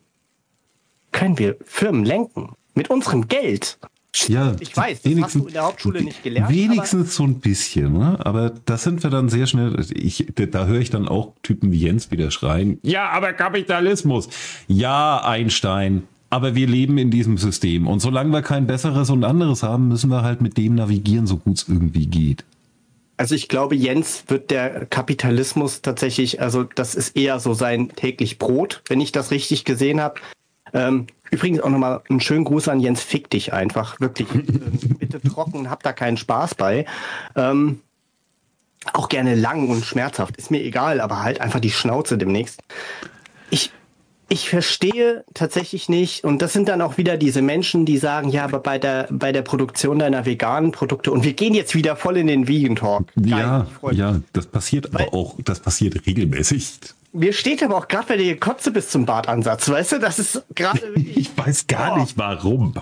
können wir Firmen lenken. Mit unserem Geld. Ja, ich weiß, das hast du in der Hauptschule nicht gelernt. Wenigstens so ein bisschen, ne? Aber da sind wir dann sehr schnell, ich, da höre ich dann auch Typen wie Jens wieder schreien, ja, aber Kapitalismus. Ja, Einstein, aber wir leben in diesem System und solange wir kein besseres und anderes haben, müssen wir halt mit dem navigieren, so gut es irgendwie geht. Also ich glaube, Jens wird der Kapitalismus tatsächlich, also das ist eher so sein täglich Brot, wenn ich das richtig gesehen habe. Ähm, übrigens auch nochmal einen schönen Gruß an Jens, fick dich einfach, wirklich, äh, bitte trocken, hab da keinen Spaß bei. Ähm, auch gerne lang und schmerzhaft, ist mir egal, aber halt einfach die Schnauze demnächst. Ich, ich verstehe tatsächlich nicht, und das sind dann auch wieder diese Menschen, die sagen, ja, aber bei der, bei der Produktion deiner veganen Produkte, und wir gehen jetzt wieder voll in den Vegan Talk. Geil, ja, ja, das passiert Weil, aber auch, das passiert regelmäßig. Mir steht aber auch gerade bei dir Kotze bis zum Bartansatz, weißt du? Das ist gerade wirklich. Ich weiß gar oh. nicht warum.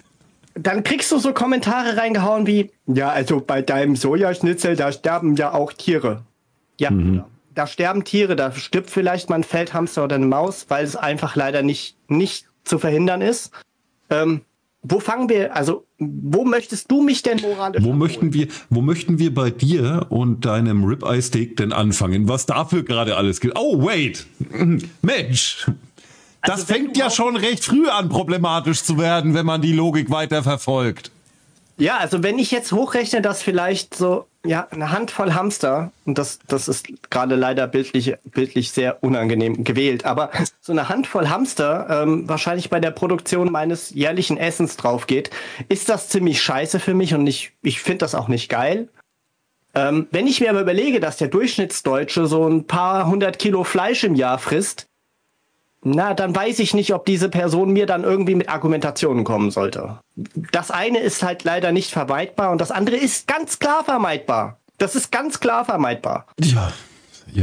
Dann kriegst du so Kommentare reingehauen wie, ja, also bei deinem Sojaschnitzel, da sterben ja auch Tiere. Ja, mhm. Da sterben Tiere, da stirbt vielleicht mal ein Feldhamster oder eine Maus, weil es einfach leider nicht, nicht zu verhindern ist. Ähm, Wo fangen wir, also wo möchtest du mich denn moralisch Wo möchten wir, wo möchten wir bei dir und deinem Ribeye Steak denn anfangen? Was dafür gerade alles geht? Oh, wait! Mensch! Das also fängt ja schon recht früh an, problematisch zu werden, wenn man die Logik weiter verfolgt. Ja, also wenn ich jetzt hochrechne, dass vielleicht so, ja, eine Handvoll Hamster, und das, das ist gerade leider bildlich, bildlich sehr unangenehm gewählt, aber so eine Handvoll Hamster ähm, wahrscheinlich bei der Produktion meines jährlichen Essens drauf geht, ist das ziemlich scheiße für mich und ich, ich finde das auch nicht geil. Ähm, wenn ich mir aber überlege, dass der Durchschnittsdeutsche so ein paar hundert Kilo Fleisch im Jahr frisst, na, dann weiß ich nicht, ob diese Person mir dann irgendwie mit Argumentationen kommen sollte. Das eine ist halt leider nicht vermeidbar und das andere ist ganz klar vermeidbar. Das ist ganz klar vermeidbar. Ja, ja.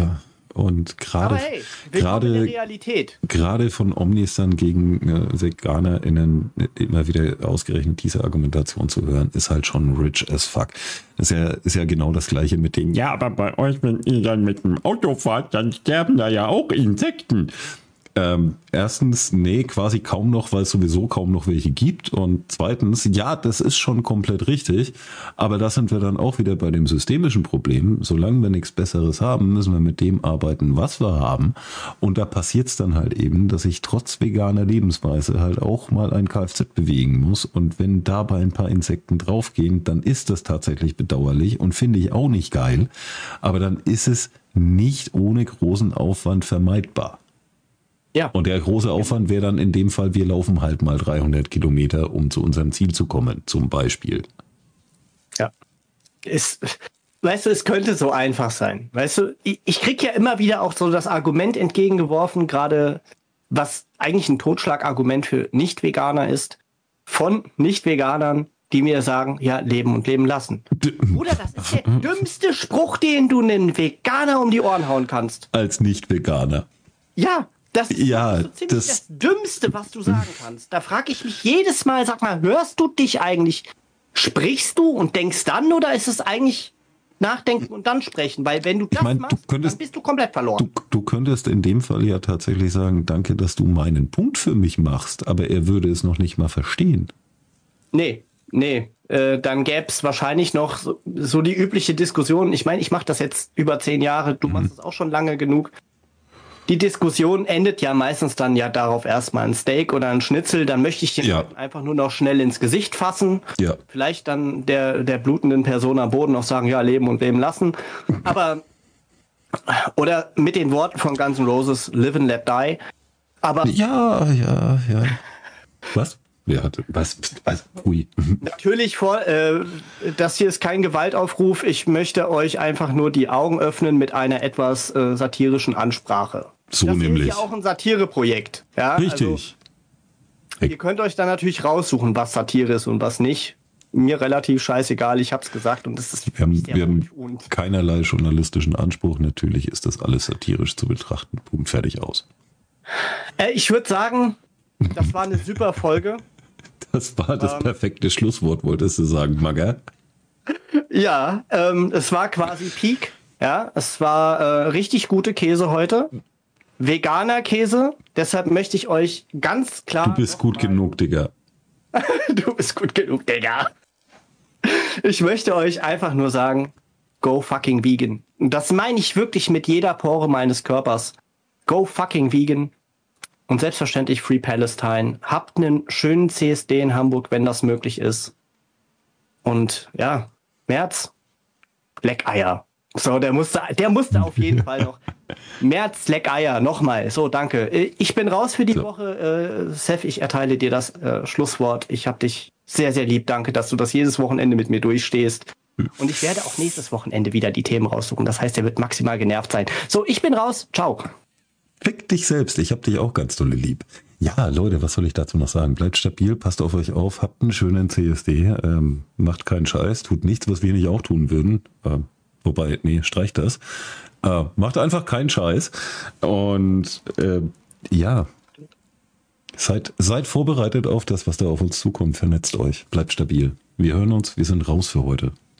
Und gerade hey, gerade in der Realität. Gerade von Omnis dann gegen äh, VeganerInnen immer wieder ausgerechnet diese Argumentation zu hören, ist halt schon rich as fuck. Das ist ja, ist ja genau das Gleiche mit den, ja, aber bei euch, wenn ihr dann mit dem Auto fahrt, dann sterben da ja auch Insekten. Ähm, erstens, nee, quasi kaum noch, weil es sowieso kaum noch welche gibt. Und zweitens, ja, das ist schon komplett richtig. Aber da sind wir dann auch wieder bei dem systemischen Problem. Solange wir nichts Besseres haben, müssen wir mit dem arbeiten, was wir haben. Und da passiert es dann halt eben, dass ich trotz veganer Lebensweise halt auch mal ein Kfz bewegen muss. Und wenn dabei ein paar Insekten draufgehen, dann ist das tatsächlich bedauerlich und finde ich auch nicht geil. Aber dann ist es nicht ohne großen Aufwand vermeidbar. Ja. Und der große Aufwand wäre dann in dem Fall, wir laufen halt mal dreihundert Kilometer, um zu unserem Ziel zu kommen, zum Beispiel. Ja. Es, weißt du, es könnte so einfach sein. Weißt du, ich, ich kriege ja immer wieder auch so das Argument entgegengeworfen, gerade was eigentlich ein Totschlagargument für Nicht-Veganer ist, von Nicht-Veganern, die mir sagen, ja, leben und leben lassen. Bruder, das ist der dümmste Spruch, den du einem Veganer um die Ohren hauen kannst. Als Nicht-Veganer. Ja. Das ist ja, so ziemlich das, das Dümmste, was du sagen kannst. Da frage ich mich jedes Mal, sag mal, hörst du dich eigentlich? Sprichst du und denkst dann oder ist es eigentlich nachdenken und dann sprechen? Weil wenn du das ich mein, machst, du könntest, dann bist du komplett verloren. Du, du könntest in dem Fall ja tatsächlich sagen, danke, dass du meinen Punkt für mich machst, aber er würde es noch nicht mal verstehen. Nee, nee. Äh, dann gäbe es wahrscheinlich noch so, so die übliche Diskussion. Ich meine, ich mache das jetzt über zehn Jahre, du mhm. machst es auch schon lange genug. Die Diskussion endet ja meistens dann ja darauf erstmal ein Steak oder ein Schnitzel, dann möchte ich den ja. einfach nur noch schnell ins Gesicht fassen. Ja. Vielleicht dann der, der blutenden Person am Boden noch sagen, ja, leben und leben lassen. Aber, oder mit den Worten von Guns N' Roses, live and let die. Aber. Ja, ja, ja. Was? Ja, was? was ui. Natürlich vor, äh, das hier ist kein Gewaltaufruf. Ich möchte euch einfach nur die Augen öffnen mit einer etwas äh, satirischen Ansprache. So das nämlich. Das ist ja auch ein Satireprojekt. Ja? Richtig. Also, ihr könnt euch dann natürlich raussuchen, was Satire ist und was nicht. Mir relativ scheißegal, ich hab's gesagt und das ist wir haben, wir haben keinerlei journalistischen Anspruch. Natürlich ist das alles satirisch zu betrachten. Punkt, fertig, aus. Äh, ich würde sagen, das war eine super Folge. Das war das ähm, perfekte Schlusswort, wolltest du sagen, Magga? Ja, ähm, es war quasi Peak. Ja, es war äh, richtig gute Käse heute. Veganer Käse. Deshalb möchte ich euch ganz klar. Du bist gut genug, Digga. Du bist gut genug, Digga. Ich möchte euch einfach nur sagen, go fucking vegan. Und das meine ich wirklich mit jeder Pore meines Körpers. Go fucking vegan. Und selbstverständlich Free Palestine. Habt einen schönen C S D in Hamburg, wenn das möglich ist. Und ja, März, Leckeier. So, der musste, der musste auf jeden Fall noch. März, Leckeier, nochmal. So, danke. Ich bin raus für die so. Woche. Äh, Seth, ich erteile dir das äh, Schlusswort. Ich hab dich sehr, sehr lieb. Danke, dass du das jedes Wochenende mit mir durchstehst. Und ich werde auch nächstes Wochenende wieder die Themen raussuchen. Das heißt, er wird maximal genervt sein. So, ich bin raus. Ciao. Fick dich selbst, ich hab dich auch ganz dolle lieb. Ja, Leute, was soll ich dazu noch sagen? Bleibt stabil, passt auf euch auf, habt einen schönen C S D, ähm, macht keinen Scheiß, tut nichts, was wir nicht auch tun würden. Ähm, wobei, nee, streicht das. Äh, macht einfach keinen Scheiß. Und äh, ja, seid, seid vorbereitet auf das, was da auf uns zukommt. Vernetzt euch, bleibt stabil. Wir hören uns, wir sind raus für heute.